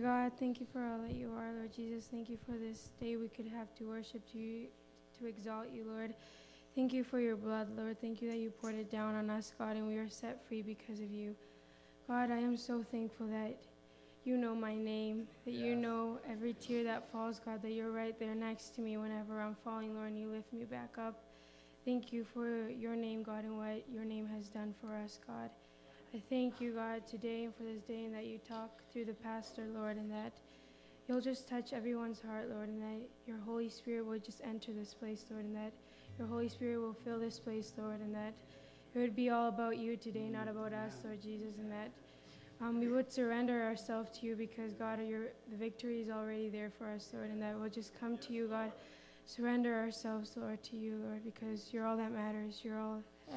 God, thank you for all that you are, Lord Jesus. Thank you for this day we could have to worship you, to exalt you, Lord. Thank you for your blood, Lord. Thank you that you poured it down on us, God, and we are set free because of you. God, I am so thankful that you know my name, that you know every tear that falls, God, that you're right there next to me whenever I'm falling, Lord, and you lift me back up. Thank you for your name, God, and what your name has done for us, God. I thank you, God, today and for this day, and that you talk through the pastor, Lord, and that you'll just touch everyone's heart, Lord, and that your Holy Spirit will just enter this place, Lord, and that your Holy Spirit will fill this place, Lord, and that it would be all about you today, not about us, Lord Jesus, and that we would surrender ourselves to you because, God, the victory is already there for us, Lord, and that we'll just come to you, God, surrender ourselves, Lord, to you, Lord, because you're all that matters. You're all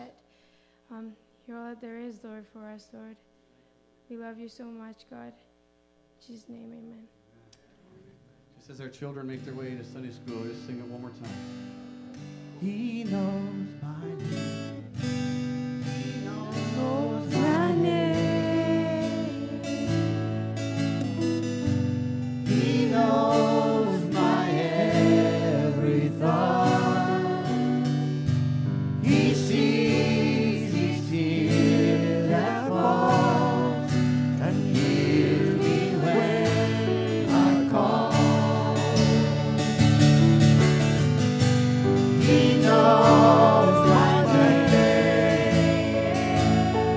that there is, Lord, for us, Lord. We love you so much, God. In Jesus' name, amen. Just as our children make their way to Sunday school, just sing it one more time. He knows my name. He knows my name. He knows my every thought. He sees each tear that falls and hears me when I call. He knows my name.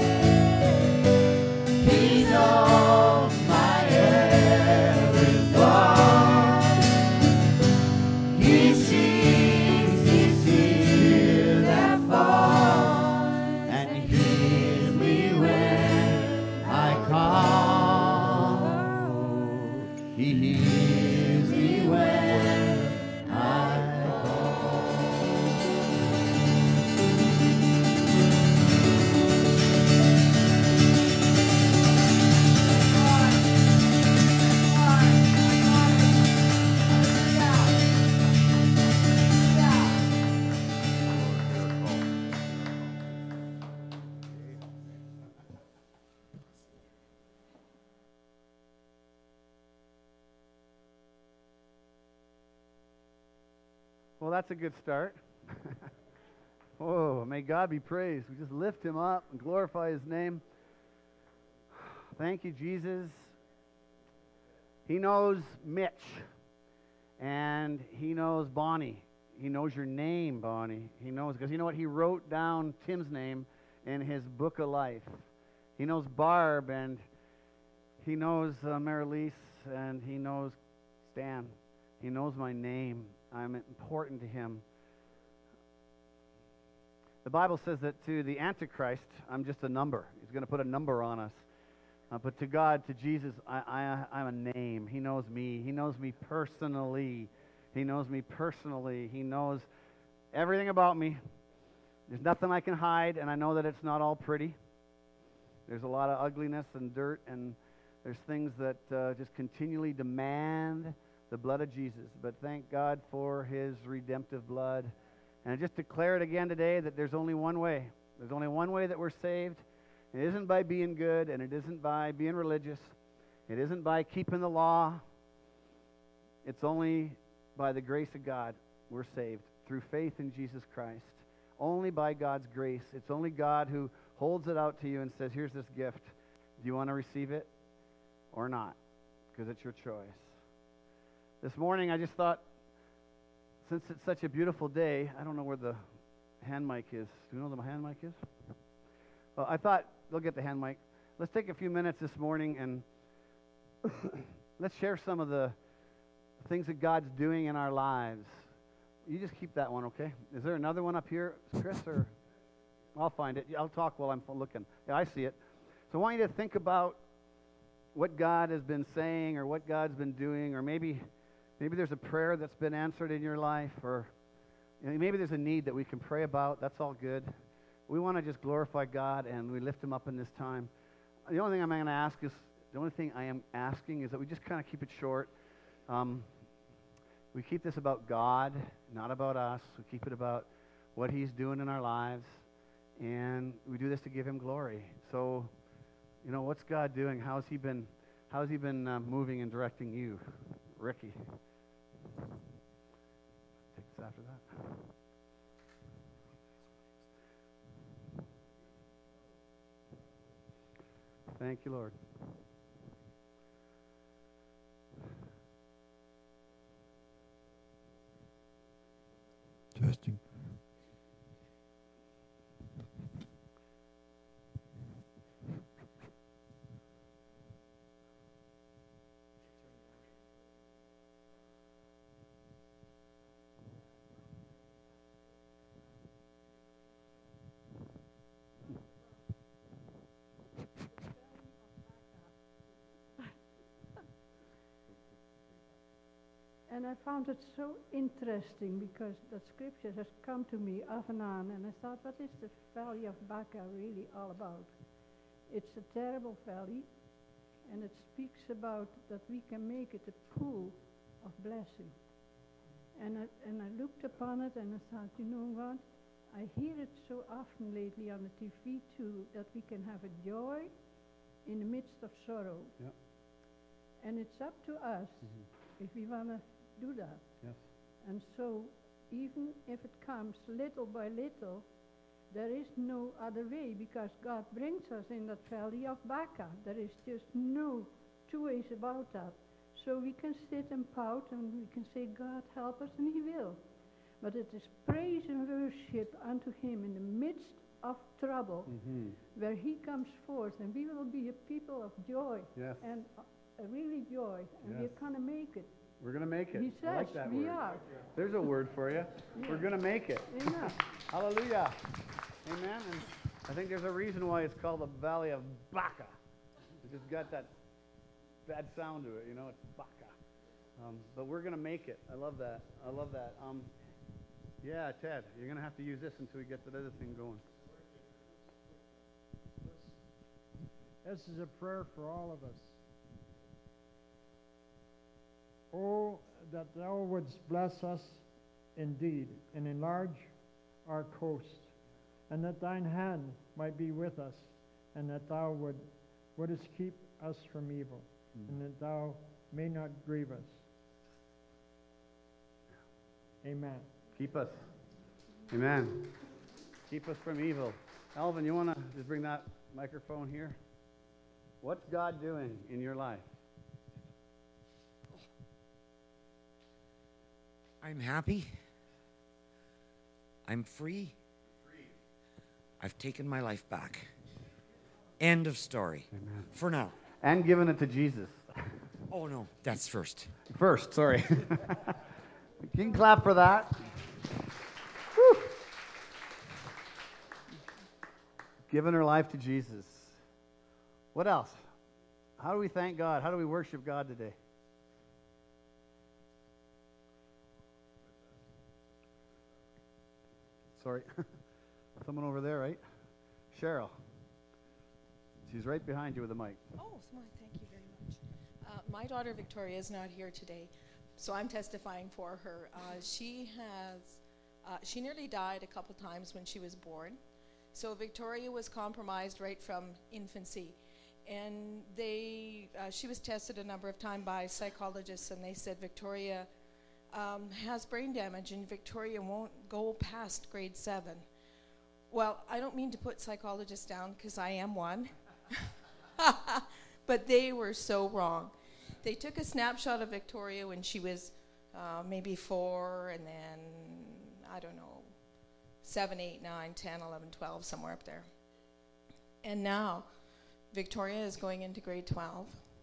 He knows my every thought. He sees each tear that falls and hears me when I call. He hears me when I call. Well, that's a good start. Oh, may God be praised. We just lift him up and glorify his name. Thank you, Jesus. He knows Mitch, and he knows Bonnie. He knows your name, Bonnie. He knows, because you know what? He wrote down Tim's name in his book of life. He knows Barb, and he knows Marilise, and he knows Stan. He knows my name. I'm important to him. The Bible says that to the Antichrist, I'm just a number. He's going to put a number on us. But to God, to Jesus, I'm a name. He knows me. He knows me personally. He knows me personally. He knows everything about me. There's nothing I can hide, and I know that it's not all pretty. There's a lot of ugliness and dirt, and there's things that just continually demand the blood of Jesus. But thank God for his redemptive blood. And I just declare it again today that there's only one way. There's only one way that we're saved. It isn't by being good, and it isn't by being religious. It isn't by keeping the law. It's only by the grace of God we're saved, through faith in Jesus Christ. Only by God's grace. It's only God who holds it out to you and says, here's this gift. Do you want to receive it or not? Because it's your choice. This morning I just thought, since it's such a beautiful day, I don't know where the hand mic is. Do you know where the hand mic is? Well, I thought, they'll get the hand mic. Let's take a few minutes this morning and let's share some of the things that God's doing in our lives. You just keep that one, okay? Is there another one up here, Chris? Or I'll find it. I'll talk while I'm looking. Yeah, I see it. So I want you to think about what God has been saying or what God's been doing, or maybe there's a prayer that's been answered in your life, or maybe there's a need that we can pray about. That's all good. We want to just glorify God, and we lift him up in this time. The only thing I am asking is that we just kind of keep it short. We keep this about God, not about us. We keep it about what he's doing in our lives, and we do this to give him glory. So, what's God doing? How's he been How's he been moving and directing you, Ricky? Take us after that. Thank you, Lord. Testing. And I found it so interesting because the scripture has come to me off and on, and I thought, what is the valley of Baca really all about? It's a terrible valley, and it speaks about that we can make it a pool of blessing. And I looked upon it and I thought, you know what? I hear it so often lately on the TV too, that we can have a joy in the midst of sorrow. Yep. And it's up to us if we want to do that. Yes. And so, even if it comes little by little, there is no other way, because God brings us in that valley of Baca. There is just no two ways about that. So we can sit and pout and we can say, God help us, and He will. But it is praise and worship unto Him in the midst of trouble, where He comes forth, and we will be a people of joy. Yes. And really joy, and Yes. we're going to make it. We're going to make it. He says I like that we word. are. There's a word for you. We're going to make it. Amen. Hallelujah. Amen. And I think there's a reason why it's called the Valley of Baca. It just got that bad sound to it, you know, it's Baca. But we're going to make it. I love that. I love that. Yeah, Ted, you're going to have to use this until we get that other thing going. This is a prayer for all of us. Oh, that thou wouldst bless us indeed, and enlarge our coast, and that thine hand might be with us, and that thou wouldst keep us from evil, and that thou may not grieve us. Amen. Keep us. Amen. Keep us from evil. Alvin, you want to just bring that microphone here? What's God doing in your life? I'm happy. I'm free. I've taken my life back. End of story. Amen. For now. And given it to Jesus. Oh, no, that's first. First, sorry. You can clap for that. Whew. Given her life to Jesus. What else? How do we thank God? How do we worship God today? Sorry. Someone over there, right? Cheryl. She's right behind you with the mic. Oh, thank you very much. My daughter Victoria is not here today, so I'm testifying for her. She nearly died a couple times when she was born. So Victoria was compromised right from infancy. And she was tested a number of times by psychologists, and they said Victoria has brain damage, and Victoria won't go past grade 7. Well, I don't mean to put psychologists down, because I am one. But they were so wrong. They took a snapshot of Victoria when she was maybe 4, and then, I don't know, 7, 8, 9, 10, 11, 12, somewhere up there. And now Victoria is going into grade 12.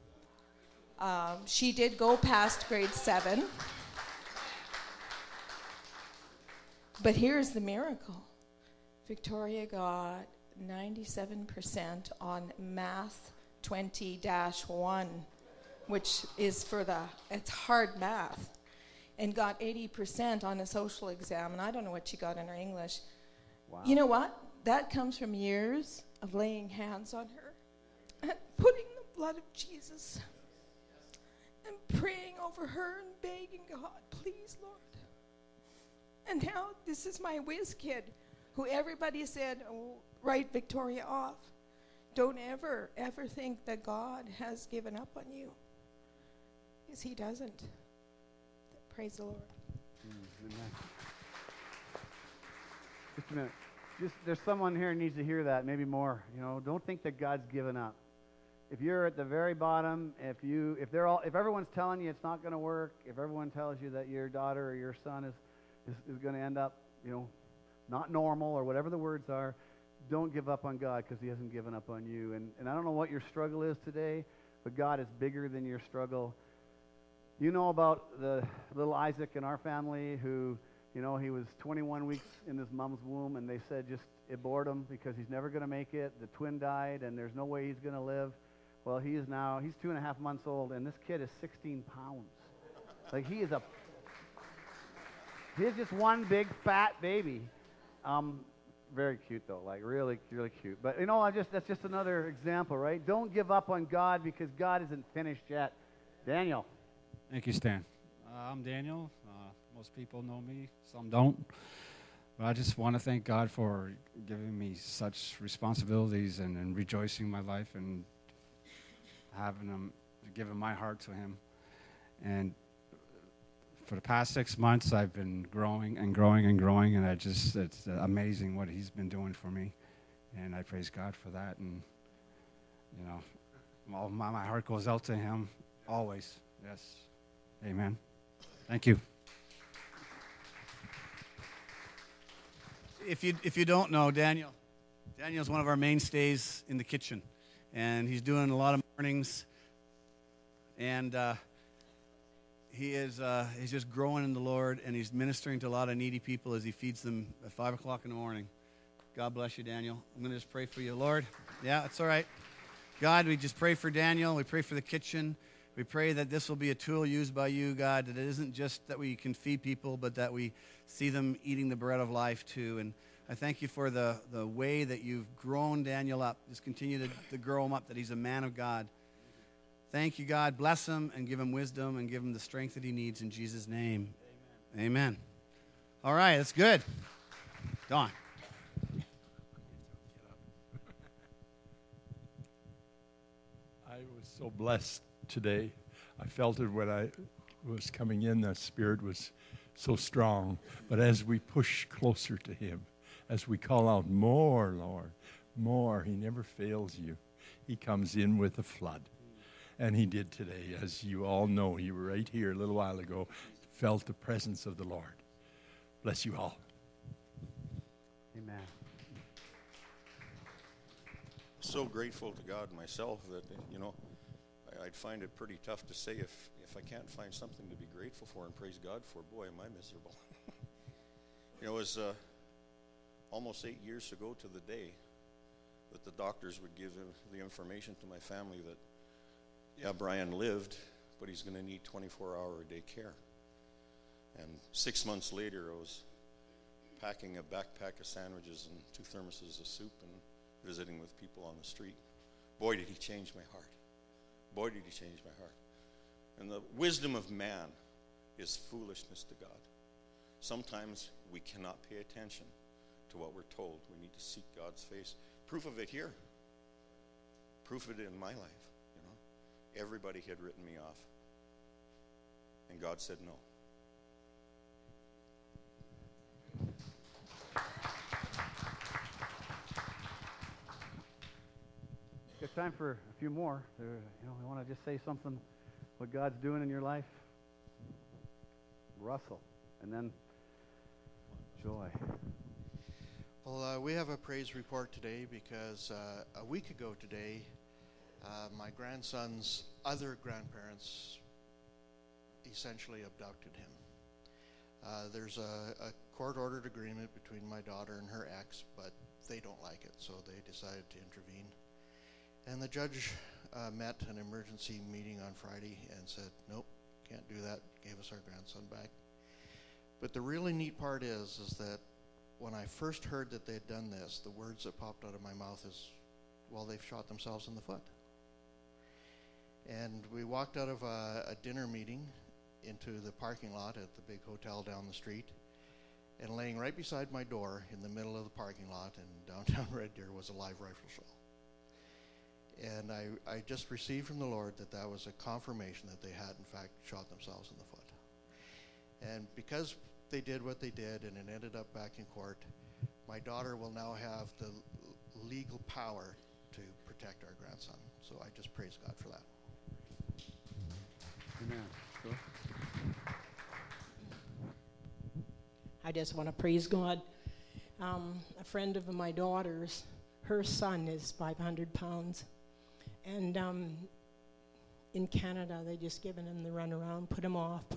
She did go past grade 7. But here's the miracle. Victoria got 97% on Math 20-1, which is it's hard math, and got 80% on a social exam, and I don't know what she got in her English. Wow. You know what? That comes from years of laying hands on her and putting the blood of Jesus and praying over her and begging God, please, Lord. And now this is my whiz kid, who everybody said, oh, write Victoria off. don't ever, ever think that God has given up on you, because he doesn't. Praise the Lord. Amen. Just a minute. There's someone here who needs to hear that, maybe more. Don't think that God's given up. If you're at the very bottom, if everyone's telling you it's not going to work, if everyone tells you that your daughter or your son is going to end up, not normal or whatever the words are, don't give up on God, because he hasn't given up on you. And I don't know what your struggle is today, but God is bigger than your struggle. You know about the little Isaac in our family who, he was 21 weeks in his mom's womb, and they said just abort him because he's never going to make it. The twin died, and there's no way he's going to live. Well, he's 2.5 months old, and this kid is 16 pounds. Like, he's just one big fat baby. Very cute, though, like really, really cute. But, that's just another example, right? Don't give up on God, because God isn't finished yet. Daniel. Thank you, Stan. I'm Daniel. Most people know me, some don't. But I just want to thank God for giving me such responsibilities and rejoicing my life and giving my heart to him. And for the past 6 months, I've been growing and growing and growing, and it's amazing what he's been doing for me. And I praise God for that. And, my heart goes out to him always. Yes. Amen. Thank you. If you don't know, Daniel's one of our mainstays in the kitchen, and he's doing a lot of mornings, and he's just growing in the Lord, and he's ministering to a lot of needy people as he feeds them at 5 o'clock in the morning. God bless you, Daniel. I'm going to just pray for you, Lord. Yeah, it's all right. God, we just pray for Daniel. We pray for the kitchen. We pray that this will be a tool used by you, God, that it isn't just that we can feed people, but that we see them eating the bread of life too. And I thank you for the way that you've grown Daniel up. Just continue to grow him up, that he's a man of God. Thank you, God. Bless him and give him wisdom and give him the strength that he needs in Jesus' name. Amen. Amen. All right, that's good. Don. I was so blessed today. I felt it when I was coming in. The Spirit was so strong. But as we push closer to him, as we call out, more, Lord, more, he never fails you. He comes in with a flood. And he did today. As you all know, you were right here a little while ago, felt the presence of the Lord. Bless you all. Amen. So grateful to God myself that, I'd find it pretty tough to say if I can't find something to be grateful for and praise God for, boy, am I miserable. It was almost 8 years ago to the day that the doctors would give the information to my family that, yeah, Brian lived, but he's going to need 24-hour-a-day care. And 6 months later, I was packing a backpack of sandwiches and 2 thermoses of soup and visiting with people on the street. Boy, did he change my heart. Boy, did he change my heart. And the wisdom of man is foolishness to God. Sometimes we cannot pay attention to what we're told. We need to seek God's face. Proof of it here. Proof of it in my life. Everybody had written me off. And God said no. Got time for a few more. We want to just say something, what God's doing in your life. Russell, and then Joy. Well, we have a praise report today because a week ago today, my grandson's other grandparents essentially abducted him. There's a court-ordered agreement between my daughter and her ex, but they don't like it, so they decided to intervene. And the judge met an emergency meeting on Friday and said, nope, can't do that, gave us our grandson back. But the really neat part is that when I first heard that they had done this, the words that popped out of my mouth is, well, they've shot themselves in the foot. And we walked out of a dinner meeting into the parking lot at the big hotel down the street, and laying right beside my door in the middle of the parking lot in downtown Red Deer was a live rifle shell. And I just received from the Lord that was a confirmation that they had, in fact, shot themselves in the foot. And because they did what they did and it ended up back in court, my daughter will now have the legal power to protect our grandson. So I just praise God for that. Amen. Sure. I just want to praise God. A friend of my daughter's, her son is 500 pounds. And in Canada, they just given him the runaround, put him off.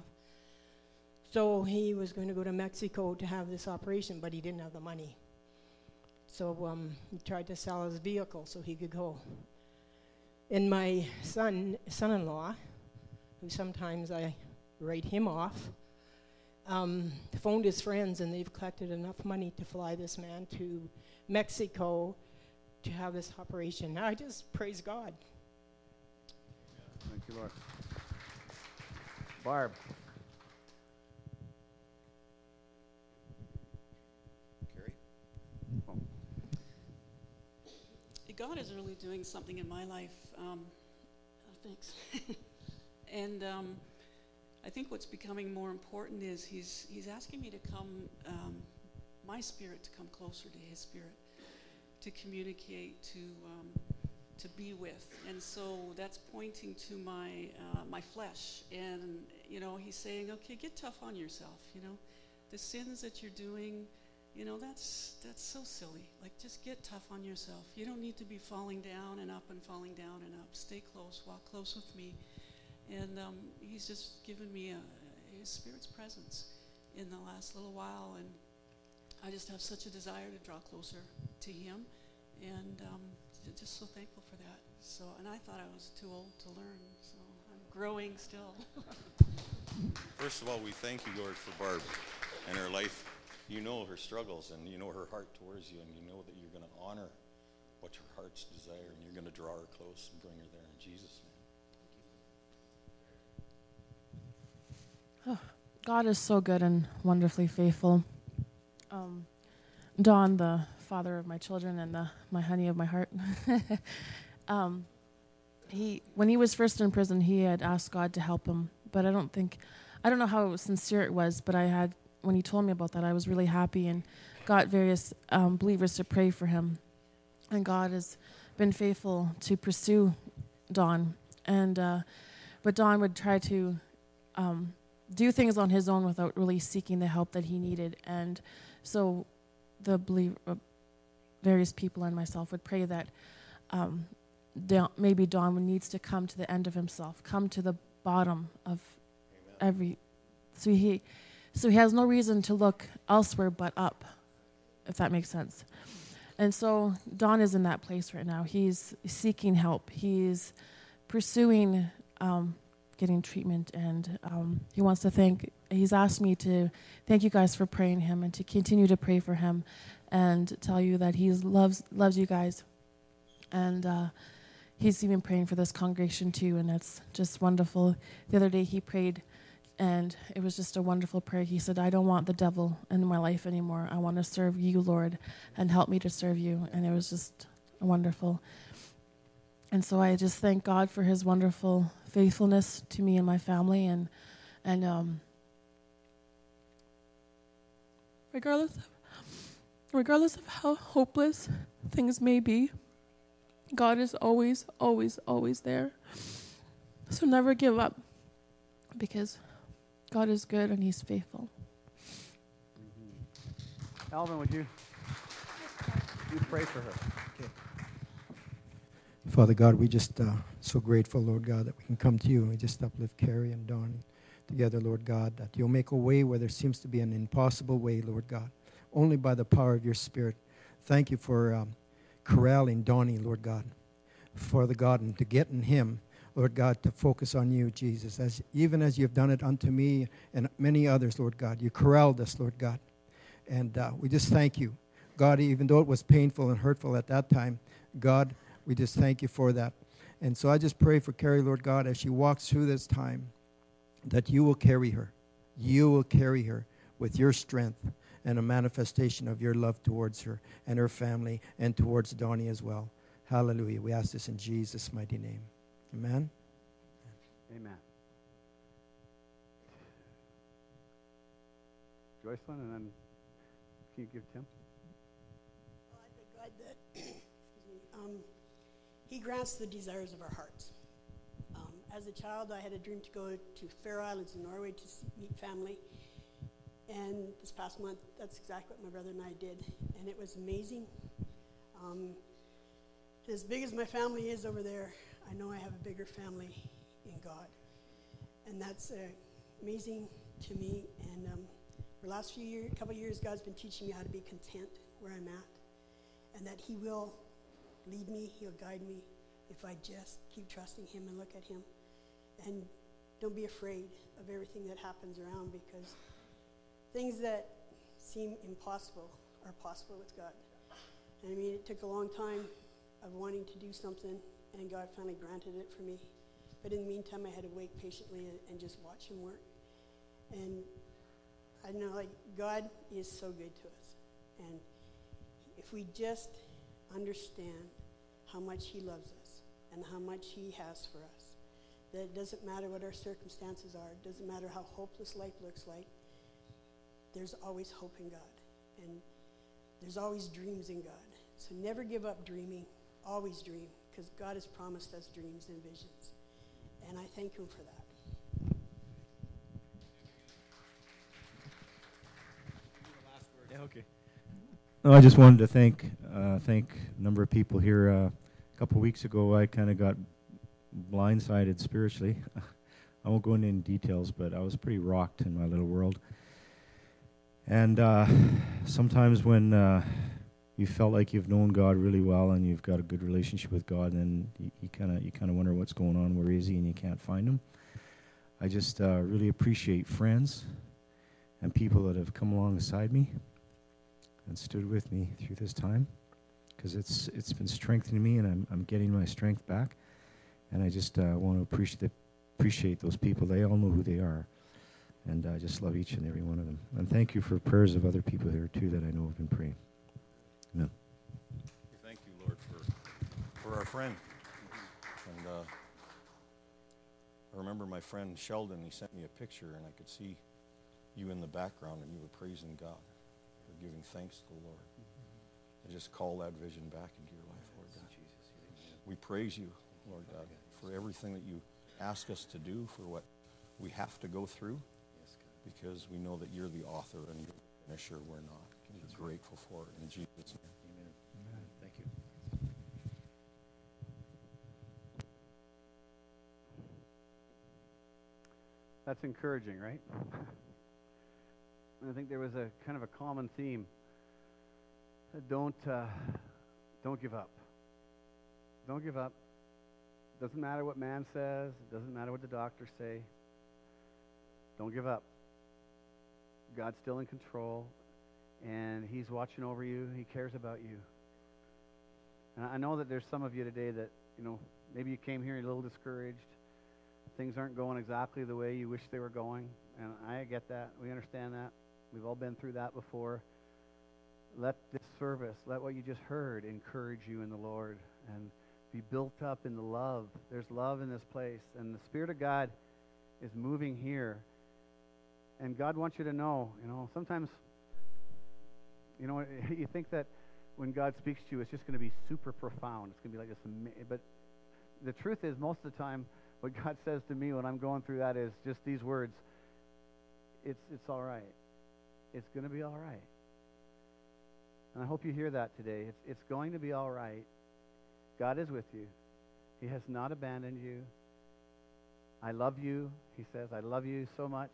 So he was going to go to Mexico to have this operation, but he didn't have the money. So he tried to sell his vehicle so he could go. And my son-in-law, who sometimes I write him off, phoned his friends, and they've collected enough money to fly this man to Mexico to have this operation. I just praise God. Thank you, Lord. Barb. Carrie? Oh. God is really doing something in my life. Thanks. And I think what's becoming more important is he's asking me to come, my spirit to come closer to his spirit, to communicate, to be with. And so that's pointing to my flesh. And, you know, he's saying, okay, get tough on yourself, you know. The sins that you're doing, you know, that's so silly. Like, just get tough on yourself. You don't need to be falling down and up and falling down and up. Stay close, walk close with me. And he's just given me his Spirit's presence in the last little while, and I just have such a desire to draw closer to him, and just so thankful for that. So, and I thought I was too old to learn, so I'm growing still. First of all, we thank you, Lord, for Barb and her life. You know her struggles, and you know her heart towards you, and you know that you're going to honor what her heart's desire, and you're going to draw her close and bring her there in Jesus' name. Oh, God is so good and wonderfully faithful. Don, the father of my children and my honey of my heart, when he was first in prison, he had asked God to help him. But I don't know how sincere it was, but when he told me about that, I was really happy and got various believers to pray for him. And God has been faithful to pursue Don. But Don would try to do things on his own without really seeking the help that he needed. And so various people and myself would pray that maybe Don needs to come to the end of himself, come to the bottom of every... So he has no reason to look elsewhere but up, if that makes sense. And so Don is in that place right now. He's seeking help. He's pursuing getting treatment, and he's asked me to thank you guys for praying him and to continue to pray for him and tell you that he loves you guys. And he's even praying for this congregation too, and that's just wonderful. The other day he prayed, and it was just a wonderful prayer. He said, I don't want the devil in my life anymore. I want to serve you, Lord, and help me to serve you. And it was just wonderful. And so I just thank God for his wonderful faithfulness to me and my family. And regardless of how hopeless things may be, God is always, always, always there. So never give up, because God is good and he's faithful. Mm-hmm. Alvin, would you pray for her? Okay. Father God, we just so grateful, Lord God, that we can come to you, and we just uplift Carrie and Don together, Lord God, that you'll make a way where there seems to be an impossible way, Lord God, only by the power of your Spirit. Thank you for corralling Donnie, Lord God, Father God, and to get in him, Lord God, to focus on you, Jesus, even as you've done it unto me and many others, Lord God. You corralled us, Lord God, and we just thank you. God, even though it was painful and hurtful at that time, God, we just thank you for that. And so I just pray for Carrie, Lord God, as she walks through this time, that you will carry her. You will carry her with your strength and a manifestation of your love towards her and her family and towards Donnie as well. Hallelujah. We ask this in Jesus' mighty name. Amen. Amen. Joycelyn, and then can you give Tim? Well, I thank God that He grants the desires of our hearts. As a child, I had a dream to go to Faroe Islands in Norway to meet family. And this past month, that's exactly what my brother and I did. And it was amazing. As big as my family is over there, I know I have a bigger family in God. And that's amazing to me. And for the last couple of years, God's been teaching me how to be content where I'm at. And that He will lead me, He'll guide me if I just keep trusting Him and look at Him. And don't be afraid of everything that happens around, because things that seem impossible are possible with God. And I mean, it took a long time of wanting to do something, and God finally granted it for me. But in the meantime, I had to wait patiently and just watch Him work. And I know, like, God is so good to us. And if we just understand how much He loves us and how much He has for us, that it doesn't matter what our circumstances are, it doesn't matter how hopeless life looks like, there's always hope in God. And there's always dreams in God. So never give up dreaming. Always dream, because God has promised us dreams and visions. And I thank Him for that. Yeah, okay. No, I just wanted to thank a number of people here. A couple weeks ago, I kind of got blindsided spiritually. I won't go into any details, but I was pretty rocked in my little world. And sometimes when you felt like you've known God really well and you've got a good relationship with God, and you kind of wonder what's going on, where is He, and you can't find Him. I just really appreciate friends and people that have come alongside me and stood with me through this time, because it's been strengthening me, and I'm getting my strength back. And I just want to appreciate those people. They all know who they are. And I just love each and every one of them. And thank you for prayers of other people here, too, that I know have been praying. Amen. Thank you, Lord, for our friend. And I remember my friend Sheldon, he sent me a picture, and I could see you in the background, and you were praising God, or giving thanks to the Lord. I just call that vision back into your life, Lord God. We praise you, Lord God, for everything that you ask us to do, for what we have to go through, because we know that you're the author and you're the finisher. We're not. We're grateful for it. In Jesus' name. Amen. Amen. Thank you. That's encouraging, right? And I think there was a kind of a common theme. Don't give up. Don't give up. Doesn't matter what man says. It doesn't matter what the doctors say. Don't give up. God's still in control, and He's watching over you. He cares about you. And I know that there's some of you today that, maybe you came here a little discouraged. Things aren't going exactly the way you wish they were going, and I get that. We understand that. We've all been through that before. Let this service, let what you just heard encourage you in the Lord, and be built up in the love. There's love in this place, and the Spirit of God is moving here. And God wants you to know, sometimes, you think that when God speaks to you, it's just going to be super profound. It's going to be like this, but the truth is, most of the time, what God says to me when I'm going through that is just these words: it's all right. It's going to be all right. And I hope you hear that today. It's going to be all right. God is with you. He has not abandoned you. I love you, He says. I love you so much.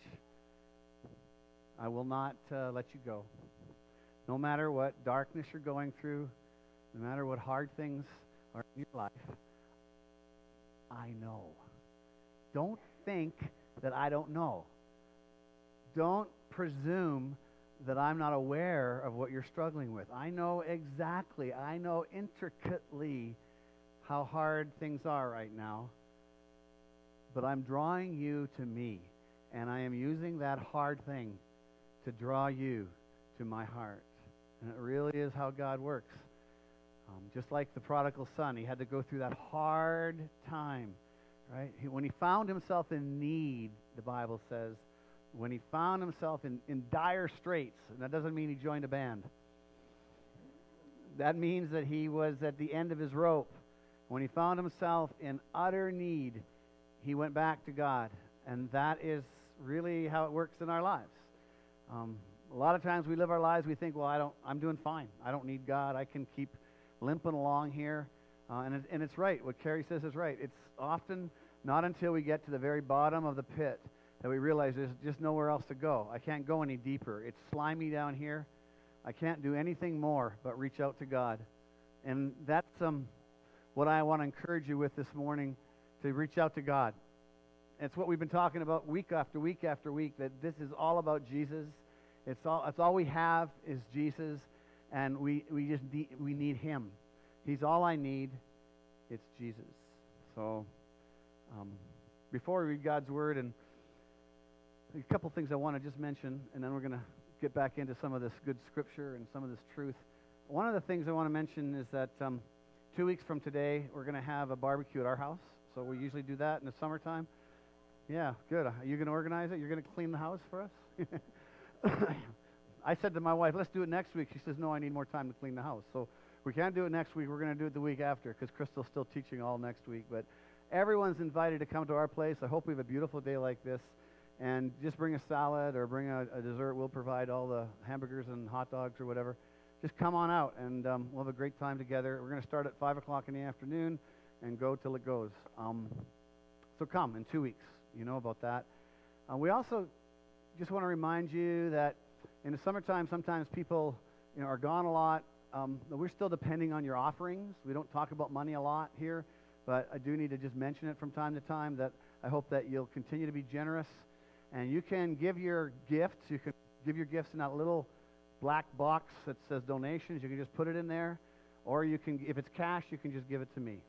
I will not let you go. No matter what darkness you're going through, no matter what hard things are in your life, I know. Don't think that I don't know. Don't presume that I'm not aware of what you're struggling with. I know exactly, I know intricately how hard things are right now. But I'm drawing you to me, and I am using that hard thing to draw you to my heart. And it really is how God works. Just like the prodigal son, he had to go through that hard time, right? When he found himself in need, the Bible says, when he found himself in dire straits, and that doesn't mean he joined a band. That means that he was at the end of his rope. When he found himself in utter need, he went back to God. And that is really how it works in our lives. A lot of times we live our lives, we think, well, I'm doing fine. I don't need God. I can keep limping along here. And it's right. What Carrie says is right. It's often not until we get to the very bottom of the pit that we realize there's just nowhere else to go. I can't go any deeper. It's slimy down here. I can't do anything more but reach out to God. And that's what I want to encourage you with this morning, to reach out to God. It's what we've been talking about week after week after week, that this is all about Jesus. It's all we have is Jesus, and we need him. He's all I need. It's Jesus. So before we read God's word, and a couple things I want to just mention, and then we're going to get back into some of this good scripture and some of this truth. One of the things I want to mention is that 2 weeks from today, we're going to have a barbecue at our house. So we usually do that in the summertime. Yeah, good. Are you going to organize it? You're going to clean the house for us? I said to my wife, let's do it next week. She says, no, I need more time to clean the house. So we can't do it next week. We're going to do it the week after, because Crystal's still teaching all next week. But everyone's invited to come to our place. I hope we have a beautiful day like this. And just bring a salad or bring a dessert. We'll provide all the hamburgers and hot dogs or whatever. Just come on out, and we'll have a great time together. We're going to start at 5 o'clock in the afternoon and go till it goes. So come in 2 weeks. You know about that. We also just want to remind you that in the summertime, sometimes people are gone a lot. We're still depending on your offerings. We don't talk about money a lot here, but I do need to just mention it from time to time, that I hope that you'll continue to be generous. And you can give your gifts. You can give your gifts in that little black box that says donations. You can just put it in there. Or you can, if it's cash, you can just give it to me.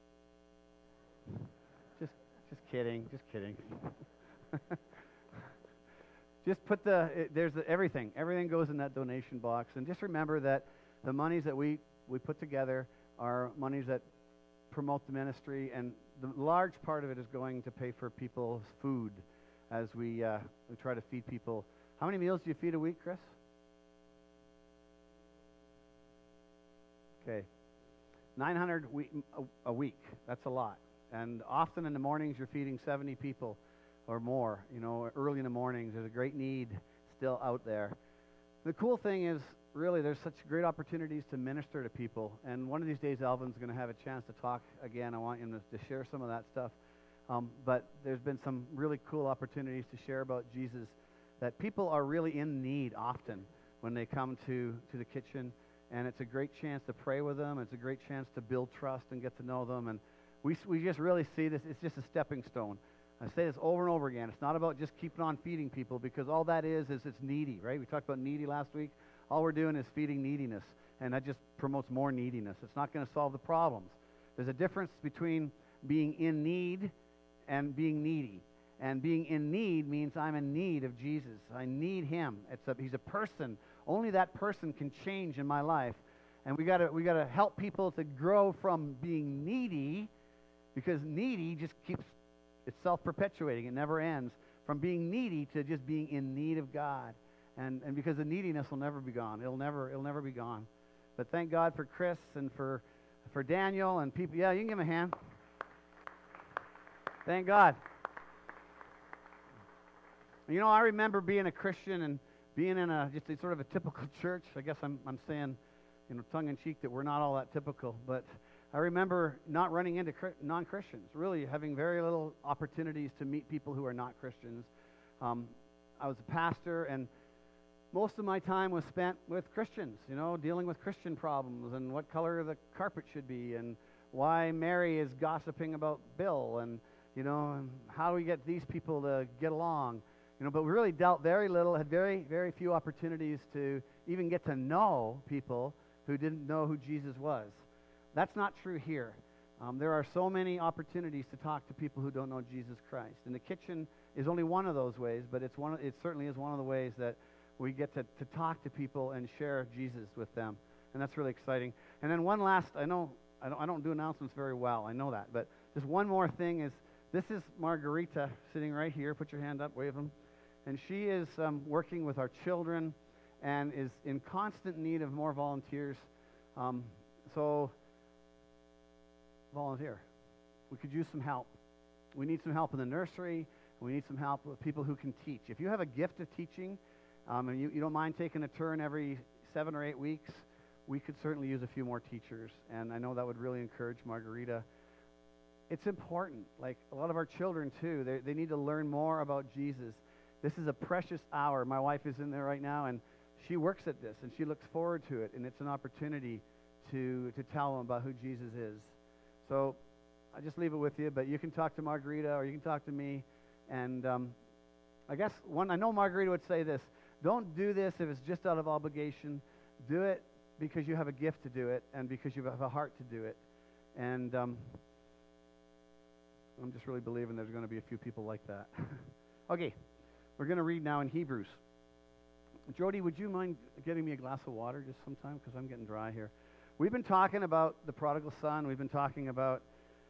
Just kidding. Just kidding. Just put everything. Everything goes in that donation box. And just remember that the monies that we put together are monies that promote the ministry. And the large part of it is going to pay for people's food, as we try to feed people. How many meals do you feed a week, Chris? Okay. 900 a week. That's a lot. And often in the mornings, you're feeding 70 people or more. Early in the mornings, there's a great need still out there. The cool thing is, really, there's such great opportunities to minister to people. And one of these days, Alvin's going to have a chance to talk again. I want him to share some of that stuff. But there's been some really cool opportunities to share about Jesus, that people are really in need often when they come to the kitchen. And it's a great chance to pray with them. It's a great chance to build trust and get to know them. And we just really see this. It's just a stepping stone. I say this over and over again. It's not about just keeping on feeding people, because all that is it's needy, right? We talked about needy last week. All we're doing is feeding neediness, and that just promotes more neediness. It's not going to solve the problems. There's a difference between being in need and being needy. And being in need means I'm in need of Jesus. I need him. He's a person. Only that person can change in my life. And we gotta help people to grow from being needy, because needy just keeps itself perpetuating. It never ends. From being needy to just being in need of God. And because the neediness will never be gone. It'll never be gone. But thank God for Chris and for Daniel and people. Yeah, you can give him a hand. Thank God. I remember being a Christian and being in just a sort of a typical church. I guess I'm saying, tongue-in-cheek, that we're not all that typical. But I remember not running into non-Christians, really having very little opportunities to meet people who are not Christians. I was a pastor, and most of my time was spent with Christians, dealing with Christian problems and what color the carpet should be and why Mary is gossiping about Bill and, and how do we get these people to get along. But we really dealt very little, had very, very few opportunities to even get to know people who didn't know who Jesus was. That's not true here. There are so many opportunities to talk to people who don't know Jesus Christ. And the kitchen is only one of those ways, but it certainly is one of the ways that we get to talk to people and share Jesus with them. and that's really exciting. And then one last, I don't do announcements very well, I know that, but just one more thing is, this is Margarita sitting right here. Put your hand up, wave them. And she is working with our children and is in constant need of more volunteers. So volunteer. We could use some help. We need some help in the nursery. We need some help with people who can teach. If you have a gift of teaching, and you don't mind taking a turn every 7 or 8 weeks, we could certainly use a few more teachers. And I know that would really encourage Margarita. It's important. Like a lot of our children, too, they need to learn more about Jesus. This is a precious hour. My wife is in there right now, and she works at this, and she looks forward to it. And it's an opportunity to tell them about who Jesus is. So I just leave it with you, but you can talk to Margarita or you can talk to me. And I guess I know Margarita would say this: don't do this if it's just out of obligation. Do it because you have a gift to do it and because you have a heart to do it. And I'm just really believing there's going to be a few people like that. Okay, we're going to read now in Hebrews. Jody, would you mind getting me a glass of water just sometime, because I'm getting dry here. We've been talking about the prodigal son. We've been talking about,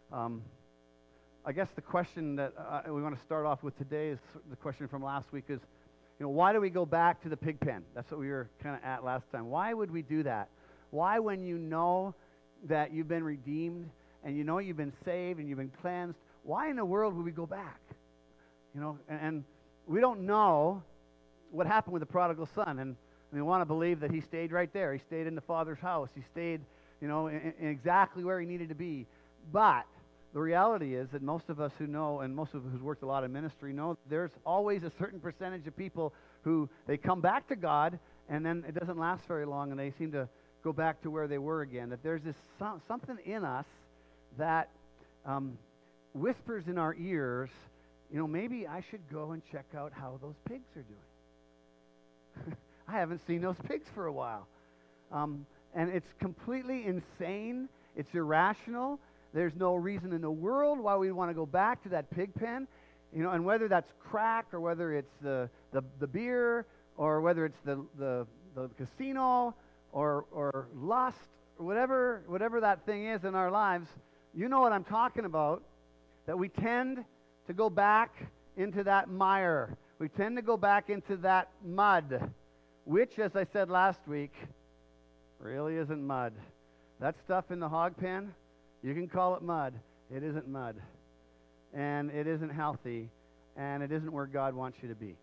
I guess the question that we want to start off with today is the question from last week is, why do we go back to the pig pen? That's what we were kind of at last time. Why would we do that? Why, when you know that you've been redeemed and you know you've been saved and you've been cleansed, why in the world would we go back? And we don't know what happened with the prodigal son, and we want to believe that he stayed right there. He stayed in the Father's house. He stayed, in exactly where he needed to be. But the reality is that most of us who know, and most of us who've worked a lot in ministry know, there's always a certain percentage of people who they come back to God, and then it doesn't last very long, and they seem to go back to where they were again. That there's this something in us that whispers in our ears, maybe I should go and check out how those pigs are doing. I haven't seen those pigs for a while. And it's completely insane. It's irrational. There's no reason in the world why we want to go back to that pig pen. And whether that's crack or whether it's the beer or whether it's the casino or lust or whatever that thing is in our lives, you know what I'm talking about, that we tend to go back into that mire. We tend to go back into that mud, which, as I said last week, really isn't mud. That stuff in the hog pen, you can call it mud. It isn't mud. And it isn't healthy. And it isn't where God wants you to be.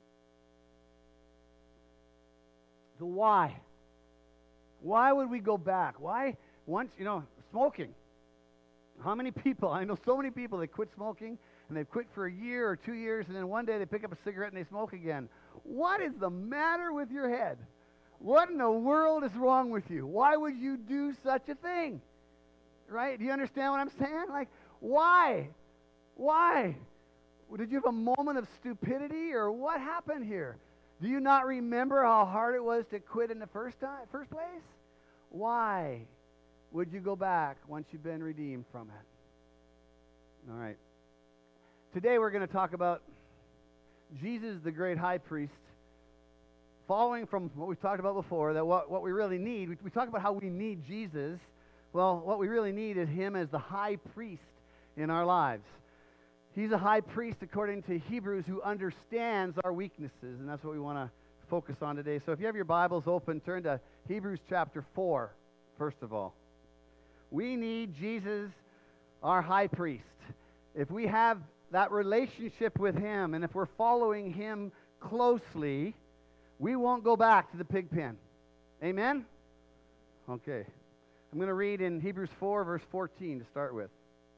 So why? Why would we go back? Why? Once, smoking. How many people? I know so many people that quit smoking, and they've quit for a year or 2 years, and then one day they pick up a cigarette and they smoke again. What is the matter with your head? What in the world is wrong with you? Why would you do such a thing? Right? Do you understand what I'm saying? Like, why? Why? Did you have a moment of stupidity, or what happened here? Do you not remember how hard it was to quit in the first place? Why would you go back once you've been redeemed from it? All right. Today we're going to talk about Jesus, the great high priest, following from what we've talked about before, that what we really need. We talk about how we need Jesus. Well, what we really need is him as the high priest in our lives. He's a high priest, according to Hebrews, who understands our weaknesses, and that's what we want to focus on today. So if you have your Bibles open, turn to Hebrews chapter 4, first of all. We need Jesus, our high priest. If we have that relationship with him, and if we're following him closely, we won't go back to the pig pen. Amen? Okay. I'm going to read in Hebrews 4, verse 14 to start with.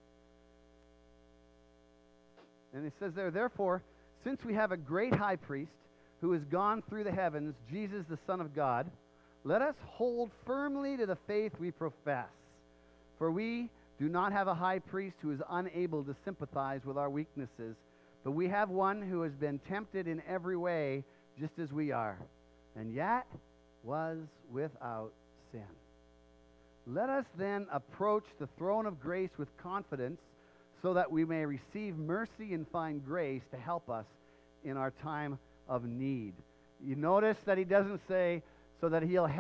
And it says there, therefore, since we have a great high priest who has gone through the heavens, Jesus the Son of God, let us hold firmly to the faith we profess. For we do not have a high priest who is unable to sympathize with our weaknesses, but we have one who has been tempted in every way, just as we are, and yet was without sin. Let us then approach the throne of grace with confidence, so that we may receive mercy and find grace to help us in our time of need. You notice that he doesn't say so that he'll help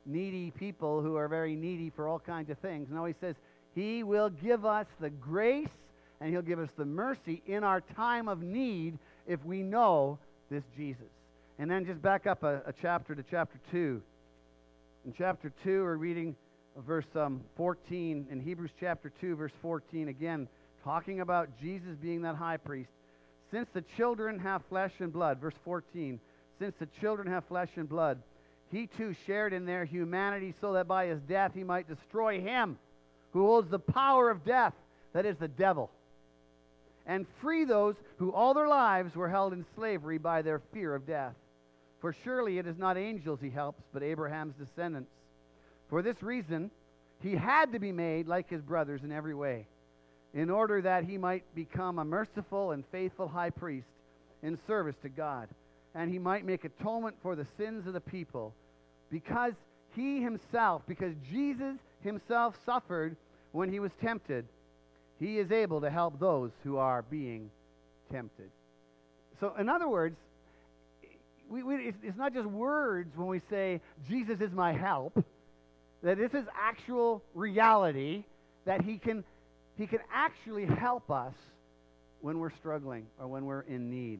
needy people who are very needy for all kinds of things. No, he says he will give us the grace and he'll give us the mercy in our time of need if we know this Jesus. And then just back up a chapter to chapter 2. In chapter 2, we're reading verse 14. In Hebrews chapter 2, verse 14, again, talking about Jesus being that high priest. Since the children have flesh and blood, verse 14, since the children have flesh and blood, he too shared in their humanity so that by his death he might destroy him who holds the power of death, that is the devil, and free those who all their lives were held in slavery by their fear of death. For surely it is not angels he helps, but Abraham's descendants. For this reason, he had to be made like his brothers in every way, in order that he might become a merciful and faithful high priest in service to God, and he might make atonement for the sins of the people, because Jesus himself suffered when he was tempted. He is able to help those who are being tempted. So, in other words, it's not just words when we say, Jesus is my help, that this is actual reality, that he can actually help us when we're struggling or when we're in need.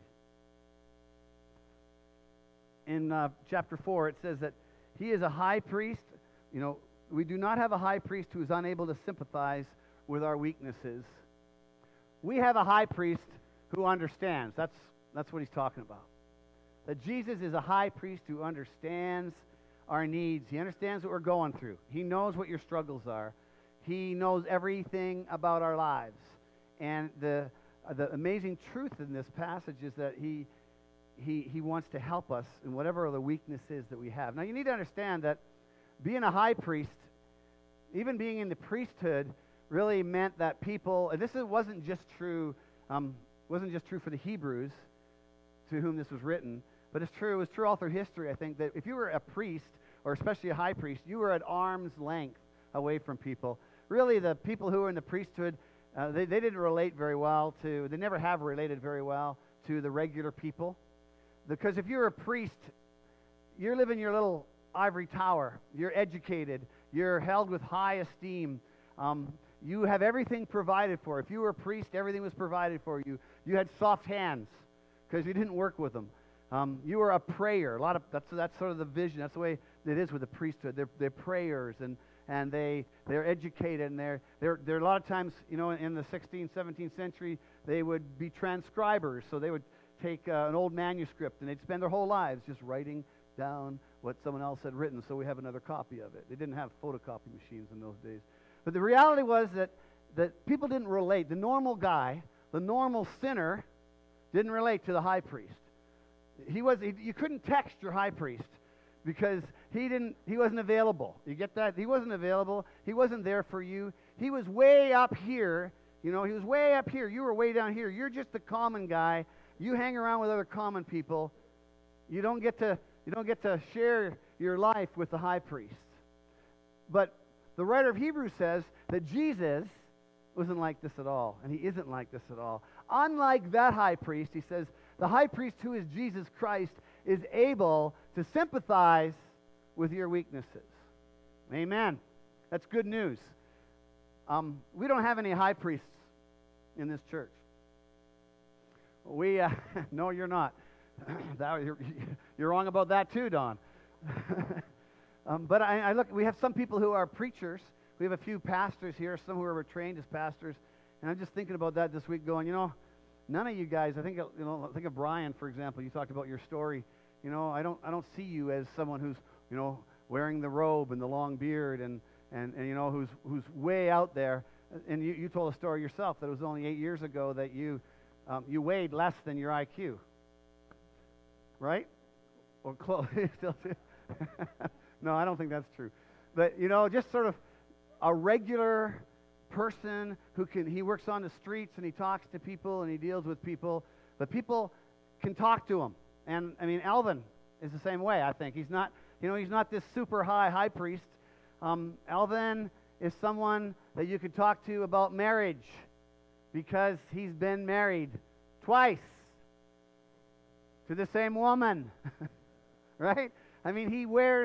In chapter 4, it says that he is a high priest. You know, we do not have a high priest who is unable to sympathize with our weaknesses. We have a high priest who understands. That's what he's talking about. That Jesus is a high priest who understands our needs. He understands what we're going through. He knows what your struggles are. He knows everything about our lives. And the amazing truth in this passage is that he wants to help us in whatever the weakness is that we have. Now, you need to understand that being a high priest, even being in the priesthood, really meant that people, and wasn't just true for the Hebrews to whom this was written, but it was true all through history, I think, that if you were a priest, or especially a high priest, you were at arm's length away from people. Really, the people who were in the priesthood, they didn't relate very well they never have related very well to the regular people. Because if you're a priest, you live in your little ivory tower. You're educated. You're held with high esteem. You have everything provided for. If you were a priest, everything was provided for you. You had soft hands because you didn't work with them. You were a prayer. That's sort of the vision. That's the way it is with the priesthood. They're prayers, and they're educated, and they're a lot of times, you know, in the 16th, 17th century, they would be transcribers. So they would take an old manuscript, and they'd spend their whole lives just writing down what someone else had written, so we have another copy of it. They didn't have photocopy machines in those days. But the reality was that people didn't relate. The normal guy, the normal sinner, didn't relate to the high priest. You couldn't text your high priest because he wasn't available. You get that? He wasn't available. He wasn't there for you. He was way up here. You know, he was way up here. You were way down here. You're just the common guy. You hang around with other common people. You don't get to share your life with the high priest. But the writer of Hebrews says that Jesus wasn't like this at all, and he isn't like this at all. Unlike that high priest, he says, the high priest who is Jesus Christ is able to sympathize with your weaknesses. Amen. That's good news. We don't have any high priests in this church. No, you're not. You're wrong about that too, Don. But I look. We have some people who are preachers. We have a few pastors here, some who are trained as pastors. And I'm just thinking about that this week, going, you know, none of you guys. I think of Brian, for example. You talked about your story. You know, I don't see you as someone who's, you know, wearing the robe and the long beard and you know, who's way out there. And you told a story yourself that it was only 8 years ago that you weighed less than your IQ, right? Or close. No, I don't think that's true. But, you know, just sort of a regular person he works on the streets and he talks to people and he deals with people, but people can talk to him. And, I mean, Alvin is the same way, I think. He's not this super high priest. Alvin is someone that you could talk to about marriage because he's been married twice to the same woman, right? I mean, he wears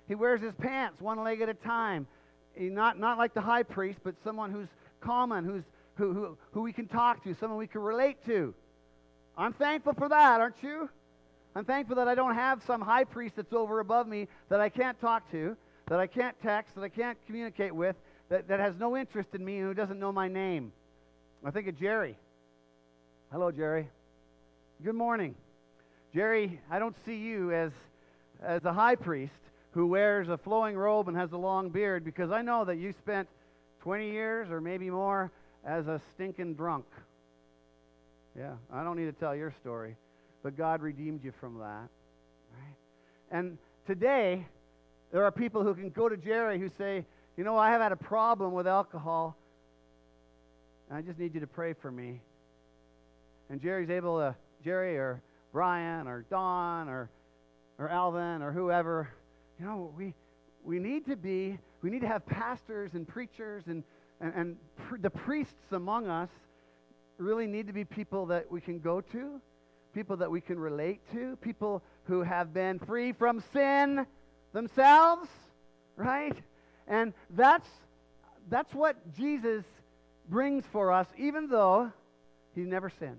He wears his pants one leg at a time. Not like the high priest, but someone who's common, who we can talk to, someone we can relate to. I'm thankful for that, aren't you? I'm thankful that I don't have some high priest that's over above me that I can't talk to, that I can't text, that I can't communicate with, that has no interest in me and who doesn't know my name. I think of Jerry. Hello, Jerry. Good morning. Jerry, I don't see you as a high priest who wears a flowing robe and has a long beard, because I know that you spent 20 years or maybe more as a stinking drunk. Yeah, I don't need to tell your story, but God redeemed you from that. Right? And today, there are people who can go to Jerry who say, you know, I have had a problem with alcohol, and I just need you to pray for me. And Jerry's able to, Jerry or Brian or Don or Alvin or whoever, you know, we need to have pastors and preachers and the priests among us really need to be people that we can go to, people that we can relate to, people who have been free from sin themselves, right? And that's what Jesus brings for us, even though he never sinned.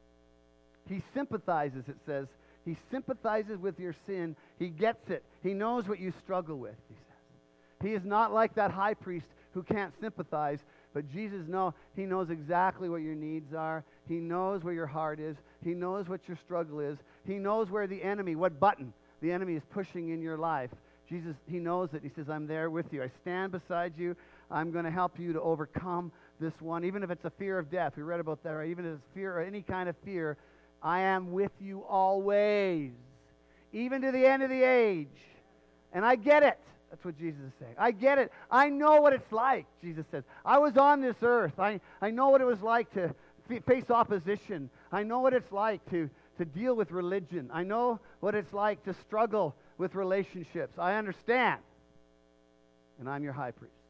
He sympathizes, it says. He sympathizes with your sin. He gets it. He knows what you struggle with, he says. He is not like that high priest who can't sympathize, but Jesus he knows exactly what your needs are. He knows where your heart is. He knows what your struggle is. He knows where the enemy, what button the enemy is pushing in your life. Jesus, he knows it. He says, I'm there with you. I stand beside you. I'm going to help you to overcome this one, even if it's a fear of death. We read about that, right? Even if it's fear or any kind of fear, I am with you always, even to the end of the age. And I get it. That's what Jesus is saying. I get it. I know what it's like, Jesus says. I was on this earth. I know what it was like to face opposition. I know what it's like to deal with religion. I know what it's like to struggle with relationships. I understand. And I'm your high priest.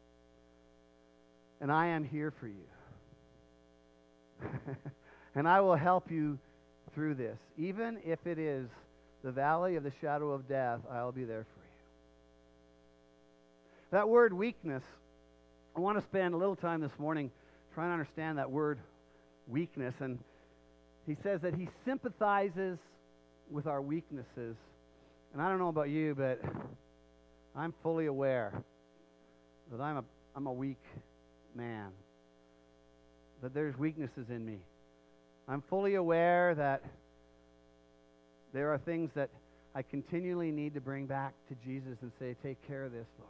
And I am here for you. And I will help you through this. Even if it is the valley of the shadow of death, I'll be there for you. That word weakness, I want to spend a little time this morning trying to understand that word weakness. And he says that he sympathizes with our weaknesses. And I don't know about you, but I'm fully aware that I'm a weak man, that there's weaknesses in me. I'm fully aware that there are things that I continually need to bring back to Jesus and say, take care of this, Lord.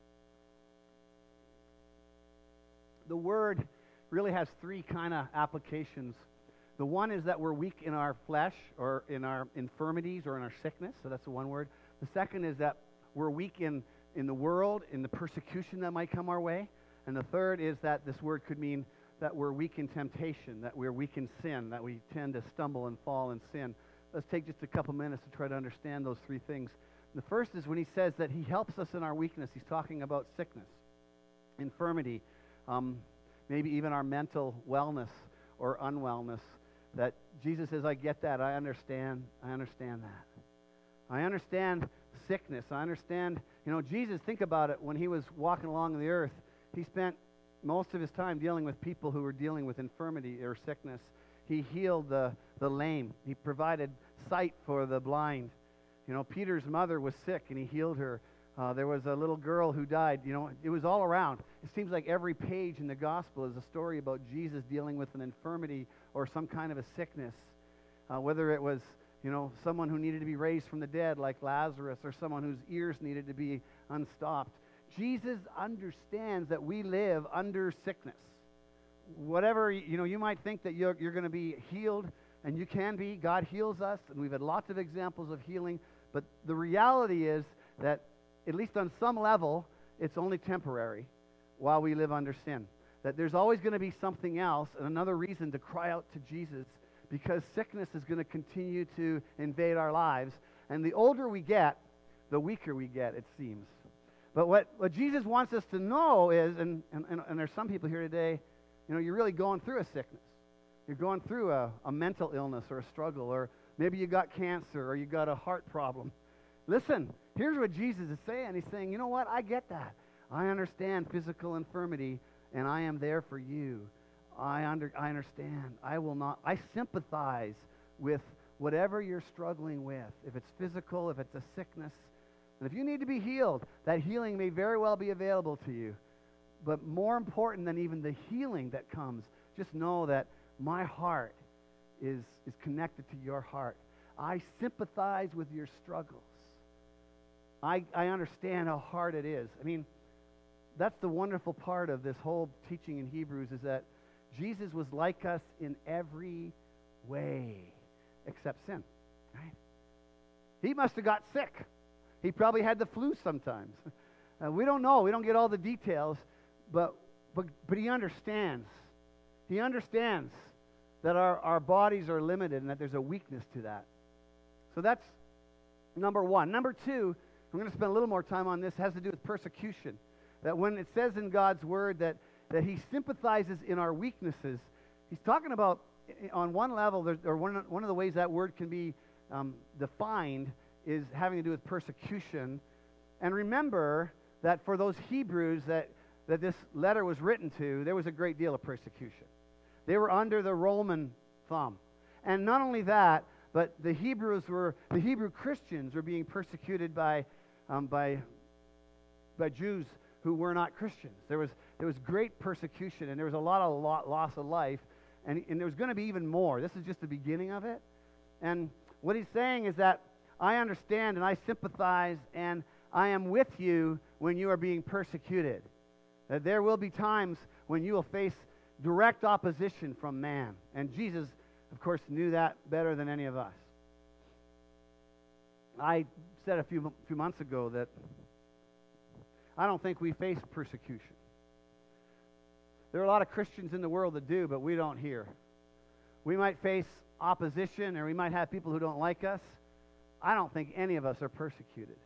The word really has three kind of applications. The one is that we're weak in our flesh or in our infirmities or in our sickness. So that's the one word. The second is that we're weak in the world, in the persecution that might come our way. And the third is that this word could mean that we're weak in temptation, that we're weak in sin, that we tend to stumble and fall in sin. Let's take just a couple minutes to try to understand those three things. The first is when he says that he helps us in our weakness. He's talking about sickness, infirmity, maybe even our mental wellness or unwellness. That Jesus says, I get that. I understand that. I understand sickness. I understand, Jesus, think about it. When he was walking along the earth, he spent most of his time dealing with people who were dealing with infirmity or sickness. He healed the lame. He provided sight for the blind. Peter's mother was sick, and he healed her. There was a little girl who died. It was all around. It seems like every page in the gospel is a story about Jesus dealing with an infirmity or some kind of a sickness. Whether it was, someone who needed to be raised from the dead like Lazarus, or someone whose ears needed to be unstopped. Jesus understands that we live under sickness. Whatever, you might think that you're going to be healed, and you can be. God heals us, and we've had lots of examples of healing. But the reality is that, at least on some level, it's only temporary while we live under sin. That there's always going to be something else, and another reason to cry out to Jesus, because sickness is going to continue to invade our lives. And the older we get, the weaker we get, it seems. But what Jesus wants us to know is, and there's some people here today, you're really going through a sickness. You're going through a mental illness or a struggle, or maybe you got cancer or you got a heart problem. Listen, Here's what Jesus is saying. He's saying, you know what? I get that. I understand physical infirmity, and I am there for you. I understand. I sympathize with whatever you're struggling with. If it's physical, if it's a sickness, and if you need to be healed, that healing may very well be available to you. But more important than even the healing that comes, just know that my heart is connected to your heart. I sympathize with your struggles. I understand how hard it is. I mean, that's the wonderful part of this whole teaching in Hebrews, is that Jesus was like us in every way except sin. Right? He must have got sick. He probably had the flu sometimes. We don't know. We don't get all the details, but he understands. He understands that our bodies are limited and that there's a weakness to that. So that's number one. Number two, I'm going to spend a little more time on this, has to do with persecution. That when it says in God's Word that He sympathizes in our weaknesses, He's talking about, on one level, one of the ways that word can be defined is having to do with persecution. And remember that for those Hebrews that this letter was written to, there was a great deal of persecution. They were under the Roman thumb. And not only that, but the Hebrew Christians were being persecuted by Jews who were not Christians. There was great persecution, and there was a lot of loss of life, and there was going to be even more. This is just the beginning of it. And what he's saying is that I understand and I sympathize and I am with you when you are being persecuted. That there will be times when you will face direct opposition from man. And Jesus, of course, knew that better than any of us. I said a few months ago that I don't think we face persecution. There are a lot of Christians in the world that do, but we don't here. We might face opposition, or we might have people who don't like us. I don't think any of us are persecuted.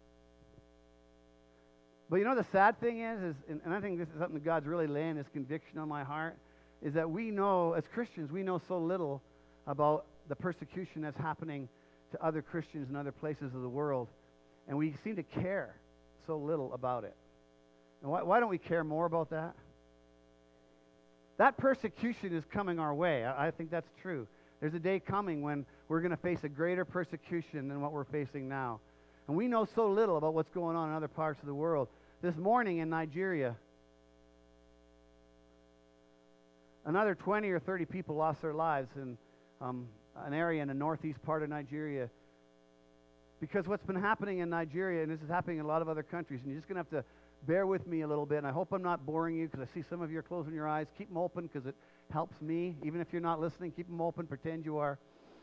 But you know the sad thing is and I think this is something that God's really laying this conviction on my heart, is that we know, as Christians, we know so little about the persecution that's happening to other Christians in other places of the world, and we seem to care so little about it. And why don't we care more about that? That persecution is coming our way. I think that's true. There's a day coming when we're going to face a greater persecution than what we're facing now. And we know so little about what's going on in other parts of the world. This morning in Nigeria, another 20 or 30 people lost their lives in an area in the northeast part of Nigeria. Because what's been happening in Nigeria, and this is happening in a lot of other countries, and you're just going to have to bear with me a little bit, and I hope I'm not boring you, because I see some of you are closing your eyes. Keep them open, because it helps me. Even if you're not listening, keep them open. Pretend you are.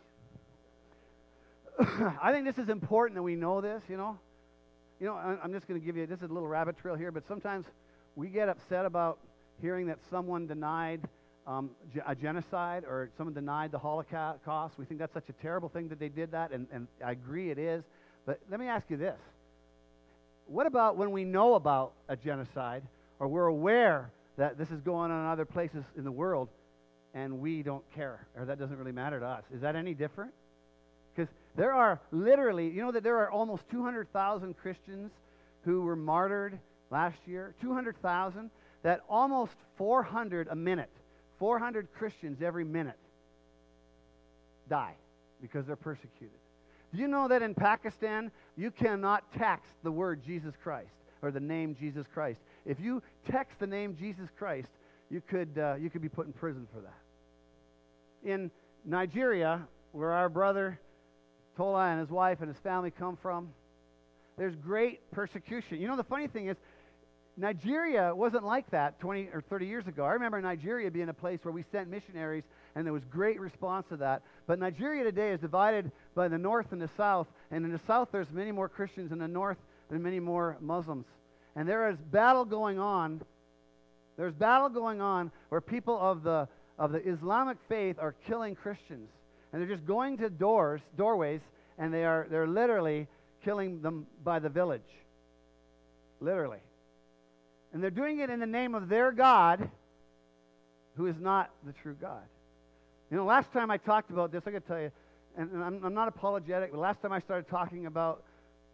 I think this is important that we know this, you know. You know, I'm just going to give you, this is a little rabbit trail here, but sometimes we get upset about hearing that someone denied a genocide, or someone denied the Holocaust. We think that's such a terrible thing that they did that, and I agree it is. But let me ask you this. What about when we know about a genocide, or we're aware that this is going on in other places in the world, and we don't care, or that doesn't really matter to us? Is that any different? Because there are literally, you know that there are almost 200,000 Christians who were martyred last year? 200,000? That almost 400 a minute. 400 Christians every minute die because they're persecuted. Do you know that in Pakistan, you cannot text the word Jesus Christ, or the name Jesus Christ? If you text the name Jesus Christ, you could be put in prison for that. In Nigeria, where our brother Tola and his wife and his family come from, there's great persecution. You know, the funny thing is, Nigeria wasn't like that 20 or 30 years ago. I remember Nigeria being a place where we sent missionaries, and there was great response to that. But Nigeria today is divided by the north and the south, and in the south there's many more Christians, in the north there's many more Muslims. And there is battle going on. There's battle going on where people of the Islamic faith are killing Christians. And they're just going to doorways, and they're literally killing them by the village. Literally. And they're doing it in the name of their God, who is not the true God. You know, last time I talked about this, I got to tell you, and I'm not apologetic, but last time I started talking about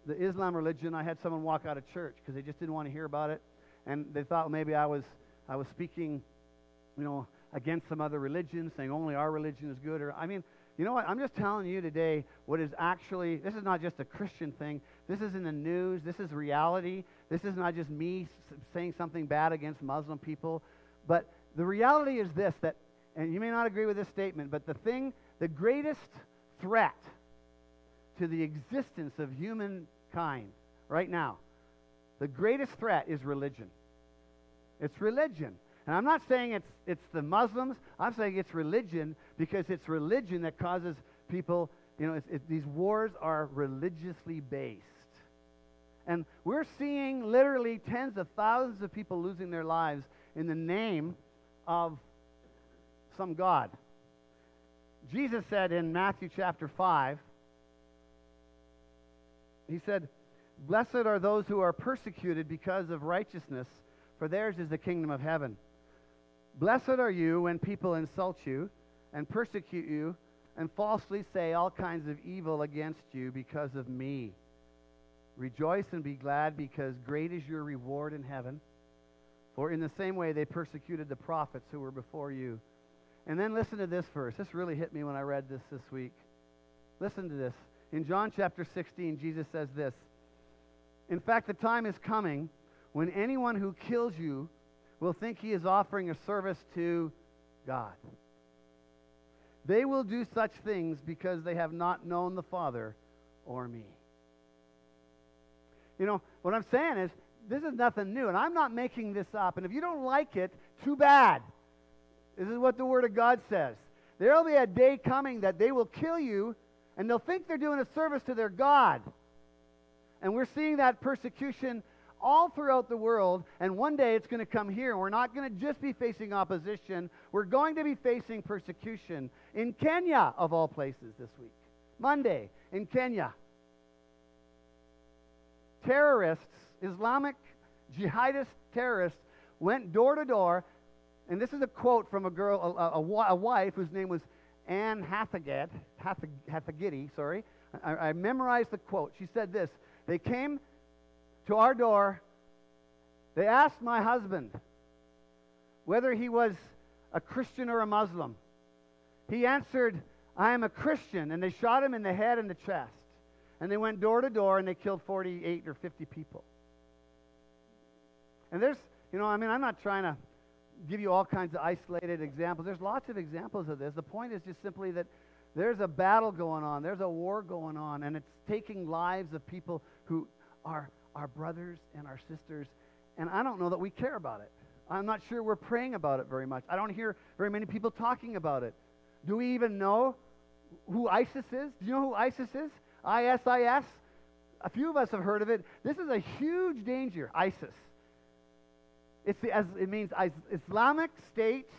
the Islam religion, I had someone walk out of church because they just didn't want to hear about it, and they thought maybe I was speaking, against some other religion, saying only our religion is good. Or I mean, you know what? I'm just telling you today what is actually. This is not just a Christian thing. This is in the news. This is reality. This is not just me saying something bad against Muslim people, but the reality is this: that, and you may not agree with this statement, but the greatest threat to the existence of humankind right now, the greatest threat is religion. It's religion. And I'm not saying it's the Muslims. I'm saying it's religion, because it's religion that causes people, these wars are religiously based. And we're seeing literally tens of thousands of people losing their lives in the name of some God. Jesus said in Matthew chapter 5, he said, "Blessed are those who are persecuted because of righteousness, for theirs is the kingdom of heaven. Blessed are you when people insult you and persecute you and falsely say all kinds of evil against you because of me. Rejoice and be glad, because great is your reward in heaven. For in the same way they persecuted the prophets who were before you." And then listen to this verse. This really hit me when I read this week. Listen to this. In John chapter 16, Jesus says this, "In fact, the time is coming when anyone who kills you will think he is offering a service to God. They will do such things because they have not known the Father or me." What I'm saying is, this is nothing new, and I'm not making this up. And if you don't like it, too bad. This is what the Word of God says. There will be a day coming that they will kill you, and they'll think they're doing a service to their God. And we're seeing that persecution all throughout the world, and one day it's going to come here. We're not going to just be facing opposition. We're going to be facing persecution in Kenya, of all places, this week. Monday, in Kenya. Terrorists, Islamic jihadist terrorists, went door to door, and this is a quote from a girl, a wife whose name was Anne Hathagiddy, sorry. I memorized the quote. She said this: "They came to our door. They asked my husband whether he was a Christian or a Muslim. He answered, 'I am a Christian,' and they shot him in the head and the chest. And they went door to door, and they killed 48 or 50 people." And there's, I'm not trying to give you all kinds of isolated examples. There's lots of examples of this. The point is just simply that there's a battle going on. There's a war going on, and it's taking lives of people who are our brothers and our sisters, and I don't know that we care about it. I'm not sure we're praying about it very much. I don't hear very many people talking about it. Do we even know who ISIS is? Do you know who ISIS is? ISIS? A few of us have heard of it. This is a huge danger, ISIS. It means Islamic State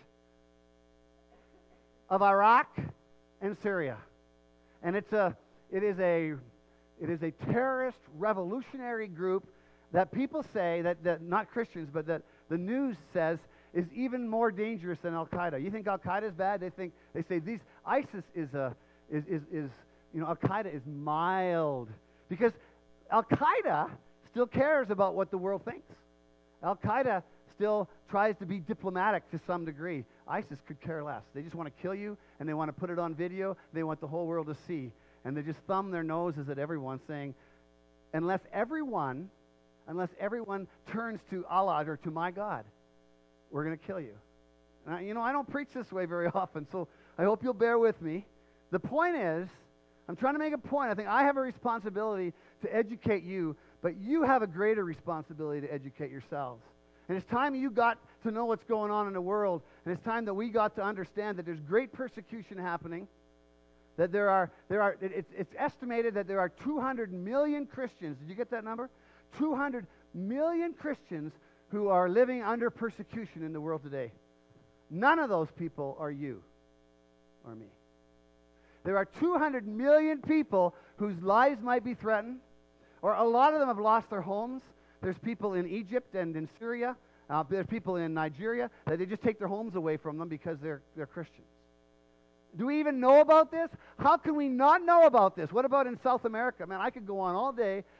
of Iraq and Syria. And it is a terrorist revolutionary group that people say, that not Christians, but that the news says is even more dangerous than Al-Qaeda. You think Al-Qaeda is bad? They say ISIS is Al-Qaeda is mild, because Al-Qaeda still cares about what the world thinks. Al-Qaeda still tries to be diplomatic to some degree. ISIS could care less. They just want to kill you, and they want to put it on video. They want the whole world to see. And they just thumb their noses at everyone, saying, unless everyone turns to Allah or to my God, we're going to kill you. And I don't preach this way very often, so I hope you'll bear with me. The point is, I'm trying to make a point. I think I have a responsibility to educate you, but you have a greater responsibility to educate yourselves. And it's time you got to know what's going on in the world, and it's time that we got to understand that there's great persecution happening, that it's estimated that there are 200 million Christians. Did you get that number? 200 million Christians who are living under persecution in the world today. None of those people are you or me. There are 200 million people whose lives might be threatened, or a lot of them have lost their homes. There's people in Egypt and in Syria. There's people in Nigeria that they just take their homes away from them because they're Christians. Do we even know about this? How can we not know about this? What about in South America? Man, I could go on all day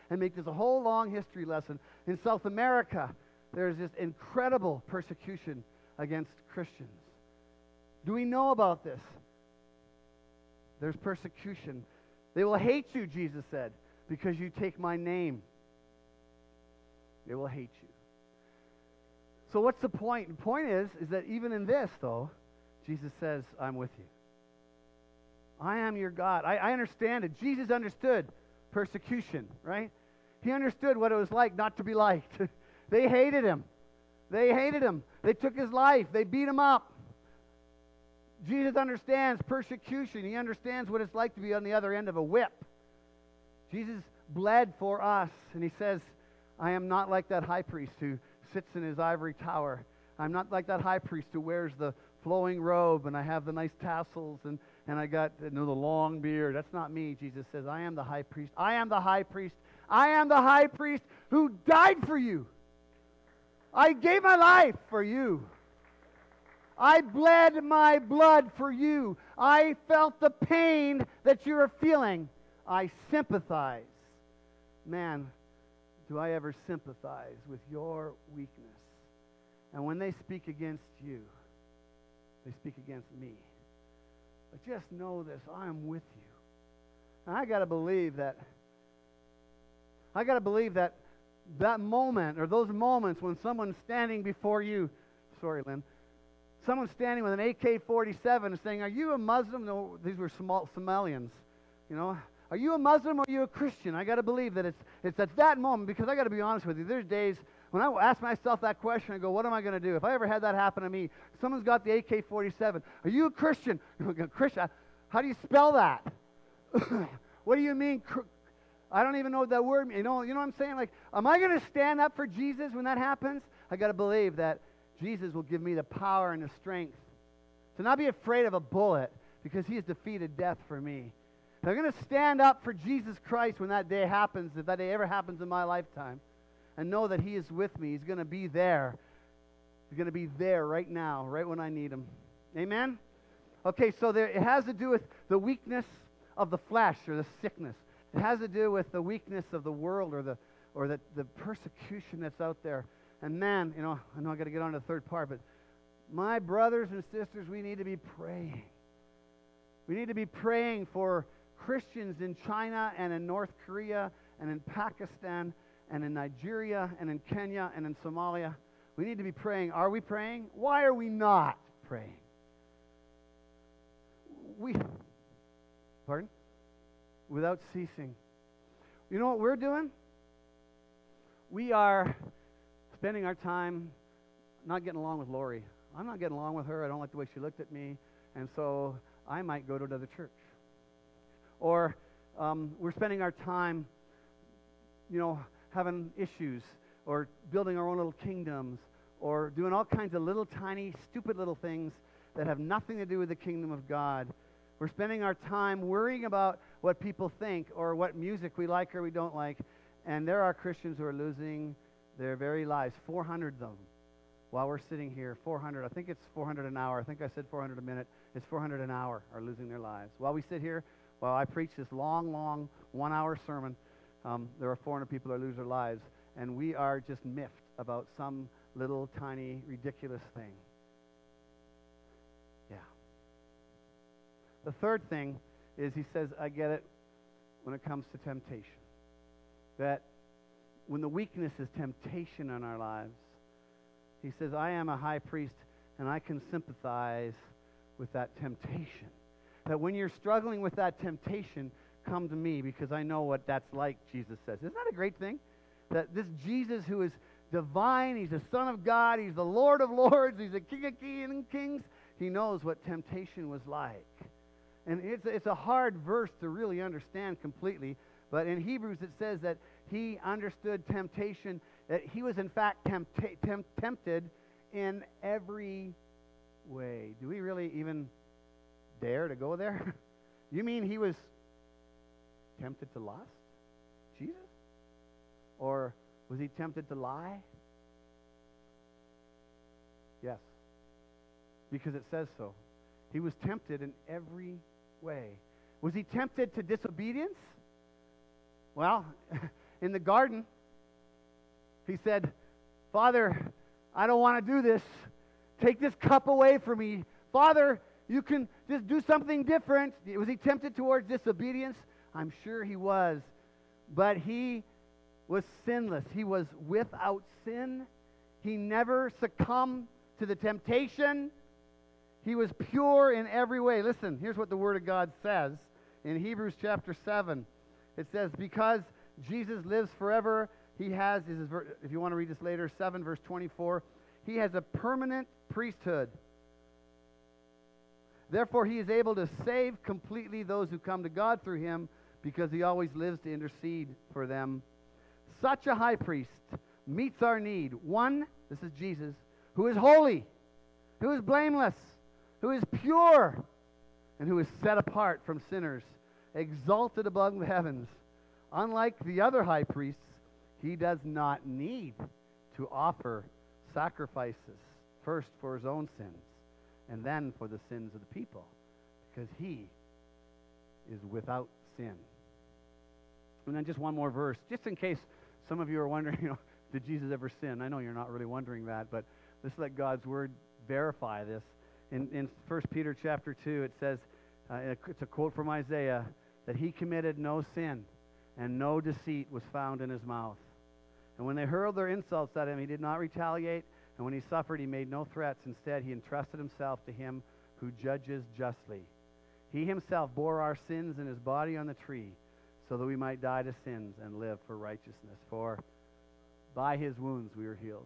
and make this a whole long history lesson. In South America, there's just incredible persecution against Christians. Do we know about this? There's persecution. They will hate you, Jesus said, because you take my name. They will hate you. So what's the point? The point is that even in this, though, Jesus says, I'm with you. I am your God. I understand it. Jesus understood persecution, right? He understood what it was like not to be liked. They hated him. They hated him. They took his life. They beat him up. Jesus understands persecution. He understands what it's like to be on the other end of a whip. Jesus bled for us, and he says, I am not like that high priest who sits in his ivory tower. I'm not like that high priest who wears the flowing robe, and I have the nice tassels, and I got the long beard. That's not me. Jesus says, I am the high priest. I am the high priest. I am the high priest who died for you. I gave my life for you. I bled my blood for you. I felt the pain that you are feeling. I sympathize. Man, do I ever sympathize with your weakness. And when they speak against you, they speak against me. But just know this, I am with you. And I got to believe that that moment, or those moments when someone's standing before you, sorry, Lynn, someone's standing with an AK-47 and saying, are you a Muslim? No, these were Somalians, you know. Are you a Muslim or are you a Christian? I got to believe that it's at that moment, because I got to be honest with you, there's days when I ask myself that question, I go, what am I going to do? If I ever had that happen to me, someone's got the AK-47, are you a Christian? Christian, how do you spell that? What do you mean? I don't even know what that word means. You know what I'm saying? Like, am I going to stand up for Jesus when that happens? I got to believe that Jesus will give me the power and the strength to not be afraid of a bullet, because he has defeated death for me. I'm going to stand up for Jesus Christ when that day happens, if that day ever happens in my lifetime, and know that he is with me. He's going to be there. He's going to be there right now, right when I need him. Amen? Okay, so it has to do with the weakness of the flesh, or the sickness. It has to do with the weakness of the world, or the persecution that's out there. And man, I know I got to get on to the third part, but my brothers and sisters, we need to be praying. We need to be praying for Christians in China and in North Korea and in Pakistan and in Nigeria and in Kenya and in Somalia. We need to be praying. Are we praying? Why are we not praying? Pardon? Without ceasing. You know what we're doing? We are spending our time not getting along with Lori. I'm not getting along with her. I don't like the way she looked at me. And so I might go to another church. Or we're spending our time, having issues, or building our own little kingdoms, or doing all kinds of little tiny, stupid little things that have nothing to do with the kingdom of God. We're spending our time worrying about what people think, or what music we like or we don't like. And there are Christians who are losing their very lives. 400 of them. While we're sitting here, 400. I think it's 400 an hour. I think I said 400 a minute. It's 400 an hour are losing their lives. While we sit here, while I preach this long, 1-hour sermon, there are 400 people that lose their lives. And we are just miffed about some little, tiny, ridiculous thing. Yeah. The third thing is, he says, I get it when it comes to temptation. That when the weakness is temptation in our lives, he says, I am a high priest, and I can sympathize with that temptation. That when you're struggling with that temptation, come to me, because I know what that's like, Jesus says. Isn't that a great thing? That this Jesus, who is divine, he's the Son of God, he's the Lord of lords, he's the King of kings, he knows what temptation was like. And it's a hard verse to really understand completely, but in Hebrews it says that he understood temptation, that he was in fact tempted in every way. Do we really even dare to go there? You mean he was tempted to lust? Jesus? Or was he tempted to lie? Yes. Because it says so. He was tempted in every way. Was he tempted to disobedience? Well, in the garden. He said, Father, I don't want to do this. Take this cup away from me. Father, you can just do something different. Was he tempted towards disobedience? I'm sure he was. But he was sinless. He was without sin. He never succumbed to the temptation. He was pure in every way. Listen, here's what the Word of God says in Hebrews chapter 7. It says, because Jesus lives forever, he has, if you want to read this later, 7 verse 24, he has a permanent priesthood. Therefore, he is able to save completely those who come to God through him, because he always lives to intercede for them. Such a high priest meets our need. One, this is Jesus, who is holy, who is blameless, who is pure, and who is set apart from sinners, exalted above the heavens. Unlike the other high priests, he does not need to offer sacrifices, first for his own sins, and then for the sins of the people, because he is without sin. And then just one more verse, just in case some of you are wondering, did Jesus ever sin? I know you're not really wondering that, but let's let God's Word verify this. In 1 Peter chapter 2, it says, it's a quote from Isaiah, that he committed no sin, and no deceit was found in his mouth. And when they hurled their insults at him, he did not retaliate, and when he suffered, he made no threats. Instead, he entrusted himself to him who judges justly. He himself bore our sins in his body on the tree, so that we might die to sins and live for righteousness. For by his wounds we are healed.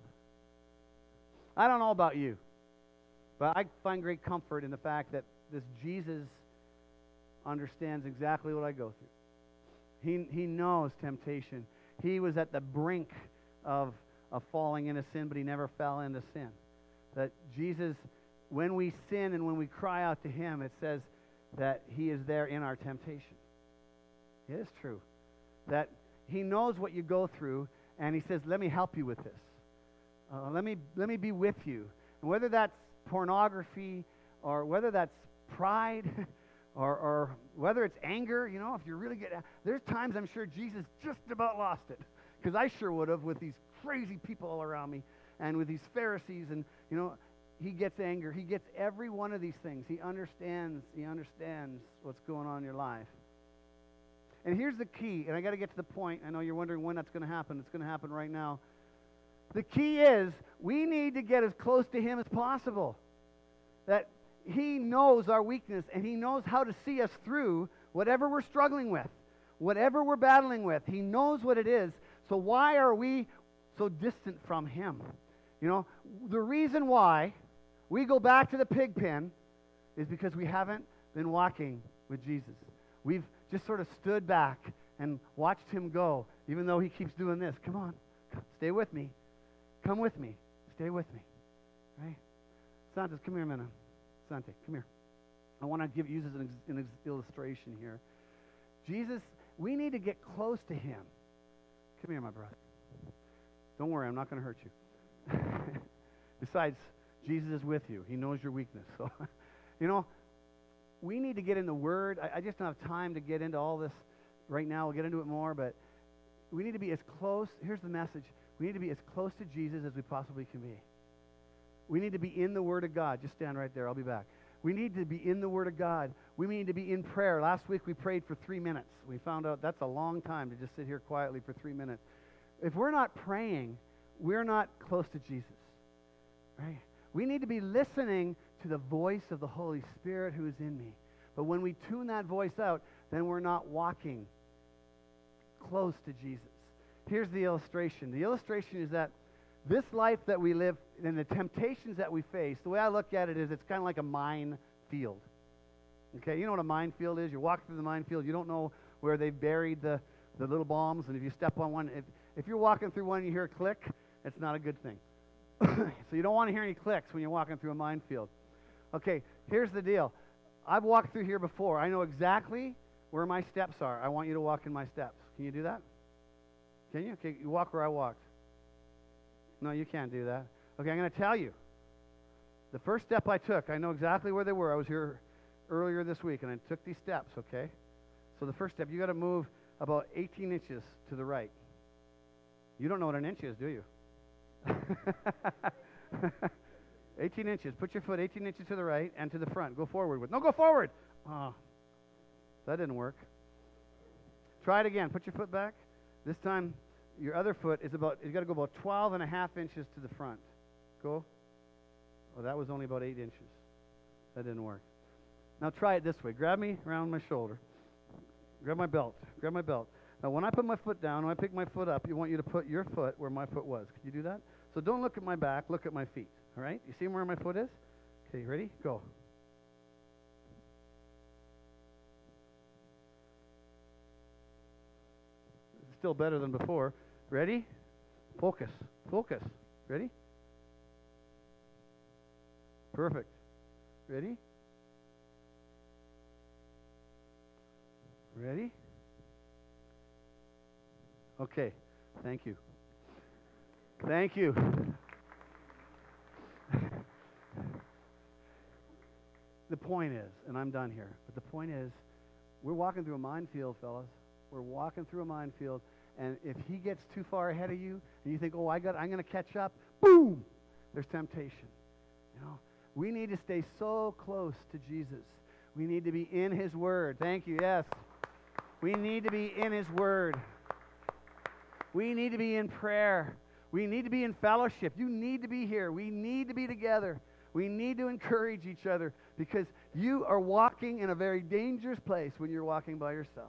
I don't know about you, but I find great comfort in the fact that this Jesus understands exactly what I go through. He knows temptation. He was at the brink of falling into sin, but he never fell into sin. That Jesus, when we sin and when we cry out to him, it says that he is there in our temptation. It is true. That he knows what you go through, and he says, let me help you with this. Let me be with you. And whether that's pornography, or whether that's pride, or whether it's anger, if you really there's times I'm sure Jesus just about lost it, because I sure would have with these crazy people all around me, and with these Pharisees, and he gets anger. He gets every one of these things. He understands what's going on in your life. And here's the key, and I got to get to the point. I know you're wondering when that's going to happen. It's going to happen right now. The key is we need to get as close to him as possible. That he knows our weakness, and he knows how to see us through whatever we're struggling with, whatever we're battling with. He knows what it is. So why are we so distant from him? The reason why we go back to the pig pen is because we haven't been walking with Jesus. We've just sort of stood back and watched him go, even though he keeps doing this. Come on, stay with me. Come with me. Stay with me. Right? Santos, come here a minute. Sante, come here. I want to use as an illustration here. Jesus, we need to get close to him. Come here, my brother. Don't worry, I'm not going to hurt you. Besides, Jesus is with you. He knows your weakness. So, we need to get in the Word. I just don't have time to get into all this right now. We'll get into it more, but we need to be as close. Here's the message. We need to be as close to Jesus as we possibly can be. We need to be in the Word of God. Just stand right there. I'll be back. We need to be in the Word of God. We need to be in prayer. Last week we prayed for 3 minutes. We found out that's a long time to just sit here quietly for 3 minutes. If we're not praying, we're not close to Jesus. Right? We need to be listening to the voice of the Holy Spirit who is in me. But when we tune that voice out, then we're not walking close to Jesus. Here's the illustration. The illustration is that this life that we live and the temptations that we face, the way I look at it is it's kind of like a minefield. Okay, you know what a minefield is? You walk through the minefield, you don't know where they've buried the little bombs, and if you step on one, if you're walking through one and you hear a click, it's not a good thing. So you don't want to hear any clicks when you're walking through a minefield. Okay, here's the deal. I've walked through here before. I know exactly where my steps are. I want you to walk in my steps. Can you do that? Can you? Okay, you walk where I walked. No, you can't do that. Okay, I'm going to tell you. The first step I took, I know exactly where they were. I was here earlier this week, and I took these steps, okay? So the first step, you got to move about 18 inches to the right. You don't know what an inch is, do you? 18 inches. Put your foot 18 inches to the right and to the front. Go forward with. No, go forward. Oh, that didn't work. Try it again. Put your foot back. This time, your other foot is about, you got to go about 12 and a half inches to the front. Go. Oh, that was only about 8 inches. That didn't work. Now try it this way. Grab me around my shoulder. Grab my belt. Grab my belt. Now when I put my foot down, when I pick my foot up, you want you to put your foot where my foot was. Can you do that? So don't look at my back. Look at my feet. All right? You see where my foot is? Okay, ready? Go. Still better than before. Ready? Focus. Focus. Ready? Perfect. Ready? Ready? Okay. Thank you. Thank you. The point is, and I'm done here, but the point is, we're walking through a minefield, fellas. We're walking through a minefield, and if he gets too far ahead of you, and you think, oh, I'm going to catch up, boom, there's temptation. You know, we need to stay so close to Jesus. We need to be in his word. Thank you, yes. We need to be in his word. We need to be in prayer. We need to be in fellowship. You need to be here. We need to be together. We need to encourage each other because you are walking in a very dangerous place when you're walking by yourself.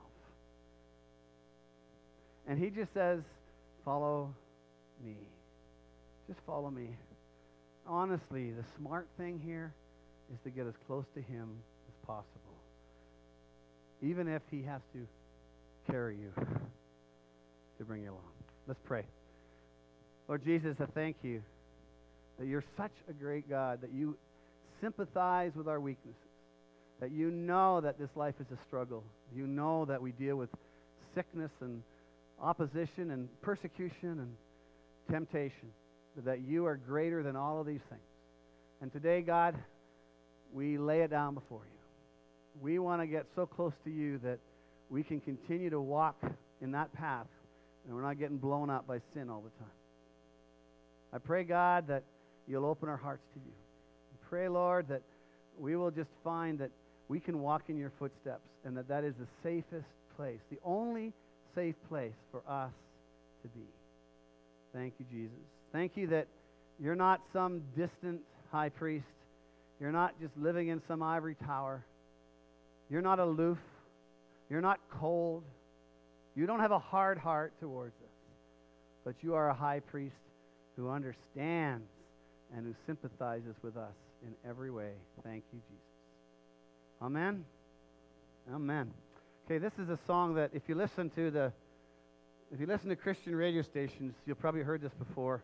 And he just says, follow me. Just follow me. Honestly, the smart thing here is to get as close to him as possible. Even if he has to carry you to bring you along. Let's pray. Lord Jesus, I thank you that you're such a great God, that you sympathize with our weaknesses, that you know that this life is a struggle. You know that we deal with sickness and opposition and persecution and temptation, but that you are greater than all of these things. And today, God, we lay it down before you. We want to get so close to you that we can continue to walk in that path and we're not getting blown up by sin all the time. I pray, God, that you'll open our hearts to you. I pray, Lord, that we will just find that we can walk in your footsteps and that that is the safest place, the only safe place for us to be. Thank you, Jesus. Thank you that you're not some distant high priest. You're not just living in some ivory tower. You're not aloof. You're not cold. You don't have a hard heart towards us. But you are a high priest who understands and who sympathizes with us in every way. Thank you, Jesus. Amen? Amen. Okay, this is a song that if you listen to Christian radio stations, you'll probably heard this before.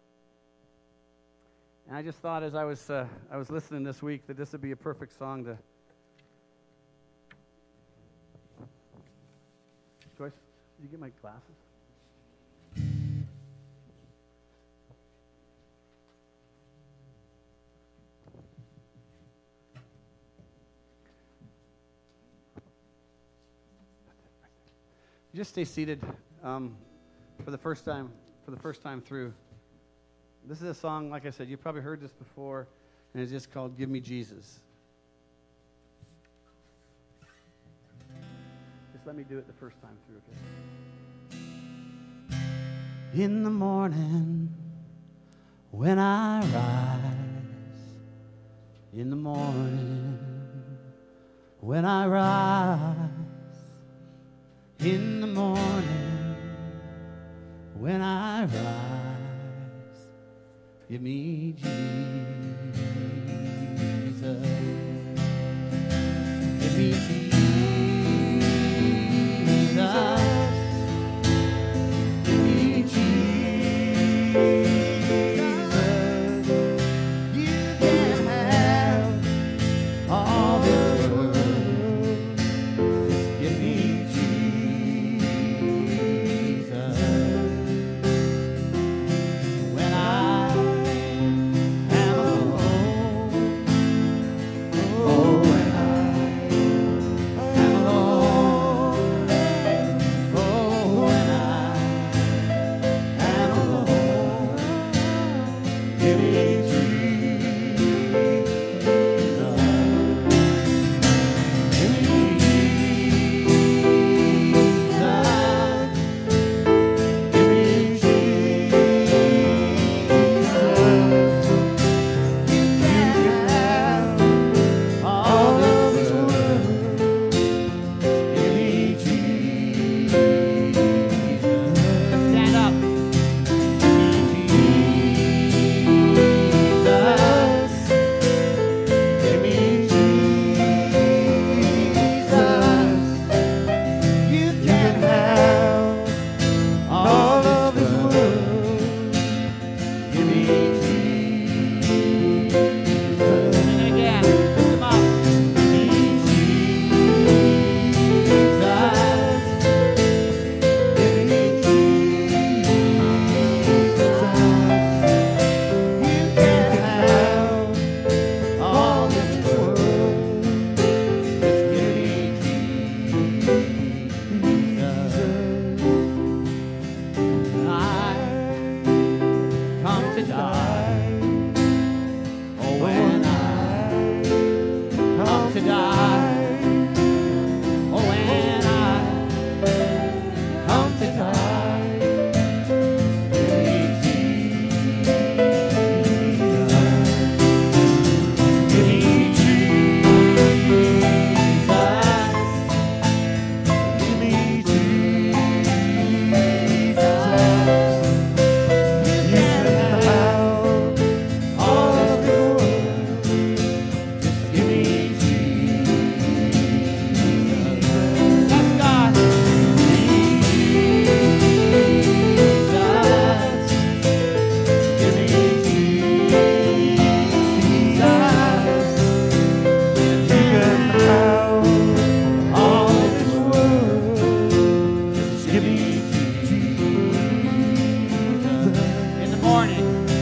And I just thought as I was listening this week that this would be a perfect song to. Joyce, did you get my glasses? Just stay seated for the first time through. This is a song, like I said, you've probably heard this before, and it's just called Give Me Jesus. Just let me do it the first time through, okay? In the morning, when I rise, in the morning, when I rise, in the morning, when I rise, give me Jesus. Give me Jesus. Give me Jesus. You can have all this world. Just give me die. Oh, when I come to die. Oh, when I come to die. Give me Jesus. Give me Jesus. Give me Jesus. You can have all of the world. Just give me Jesus. That's God. Jesus. Give me Jesus. You can have all of this world. Just give me Jesus. In the morning,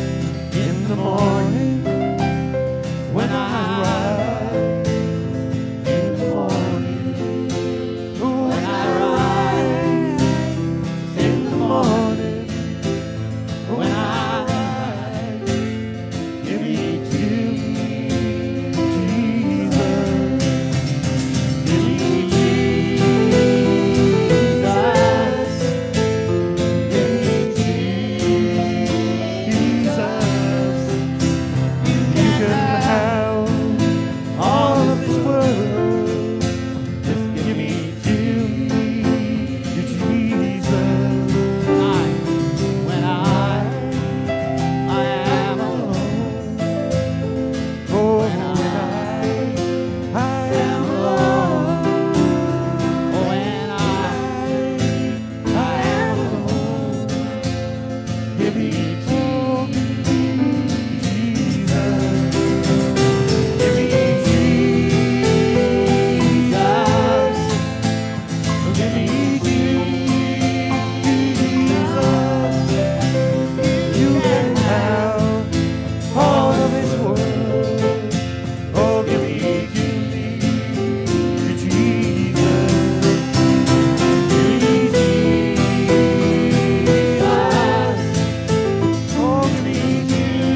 when I rise, in the morning, when I rise, in the morning, when I rise, give me Jesus, give me Jesus, give me Jesus. You can have all of this world. Just give me Jesus. When I am alone. Oh, when I am alone. Oh, when I am alone. Give me Jesus. Give me Jesus. Give me Jesus. You can have all of this world. Oh, give me Jesus. Give me Jesus. Oh, give me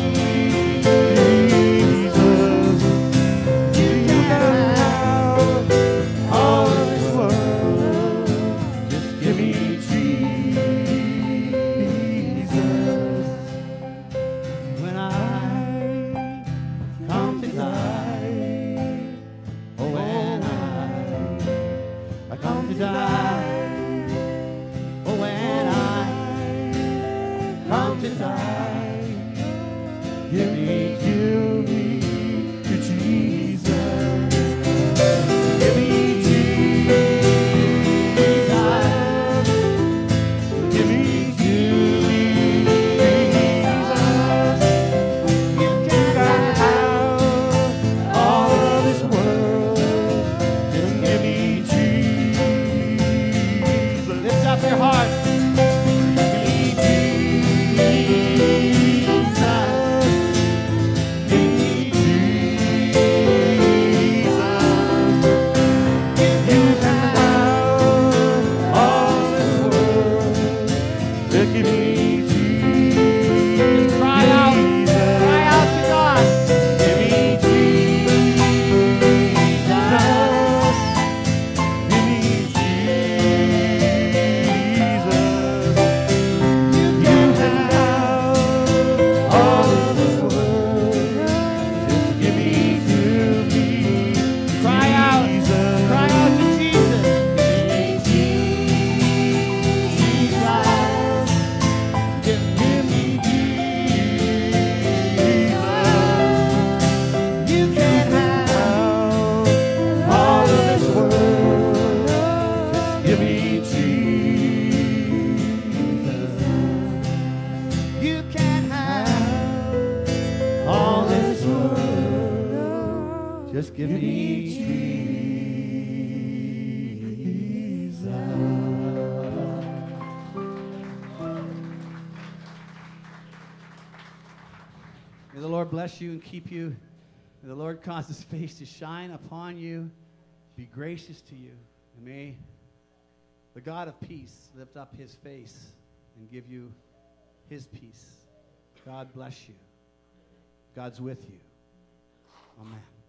Jesus. You can have all of this world. Just give me Jesus. When I come to die. Oh, when I come to die. Oh, when I come to die. Give me Jesus. Give me Jesus. Give me Jesus. You can have all of this world. Just give me Jesus. Lift up your heart. Give me Jesus. Give me Jesus. You can have all this world. Just give me Jesus. Cry out to God. Give me Jesus. Give me Jesus. You can have all of this world. Just give me Cry out to Jesus. Give me Jesus. You can have all of this world. Just give me Jesus. You can have all this world. Just give me Jesus. May the Lord bless you and keep you. May the Lord cause his face to shine upon you, be gracious to you. And may the God of peace lift up his face and give you his peace. God bless you. God's with you. Amen.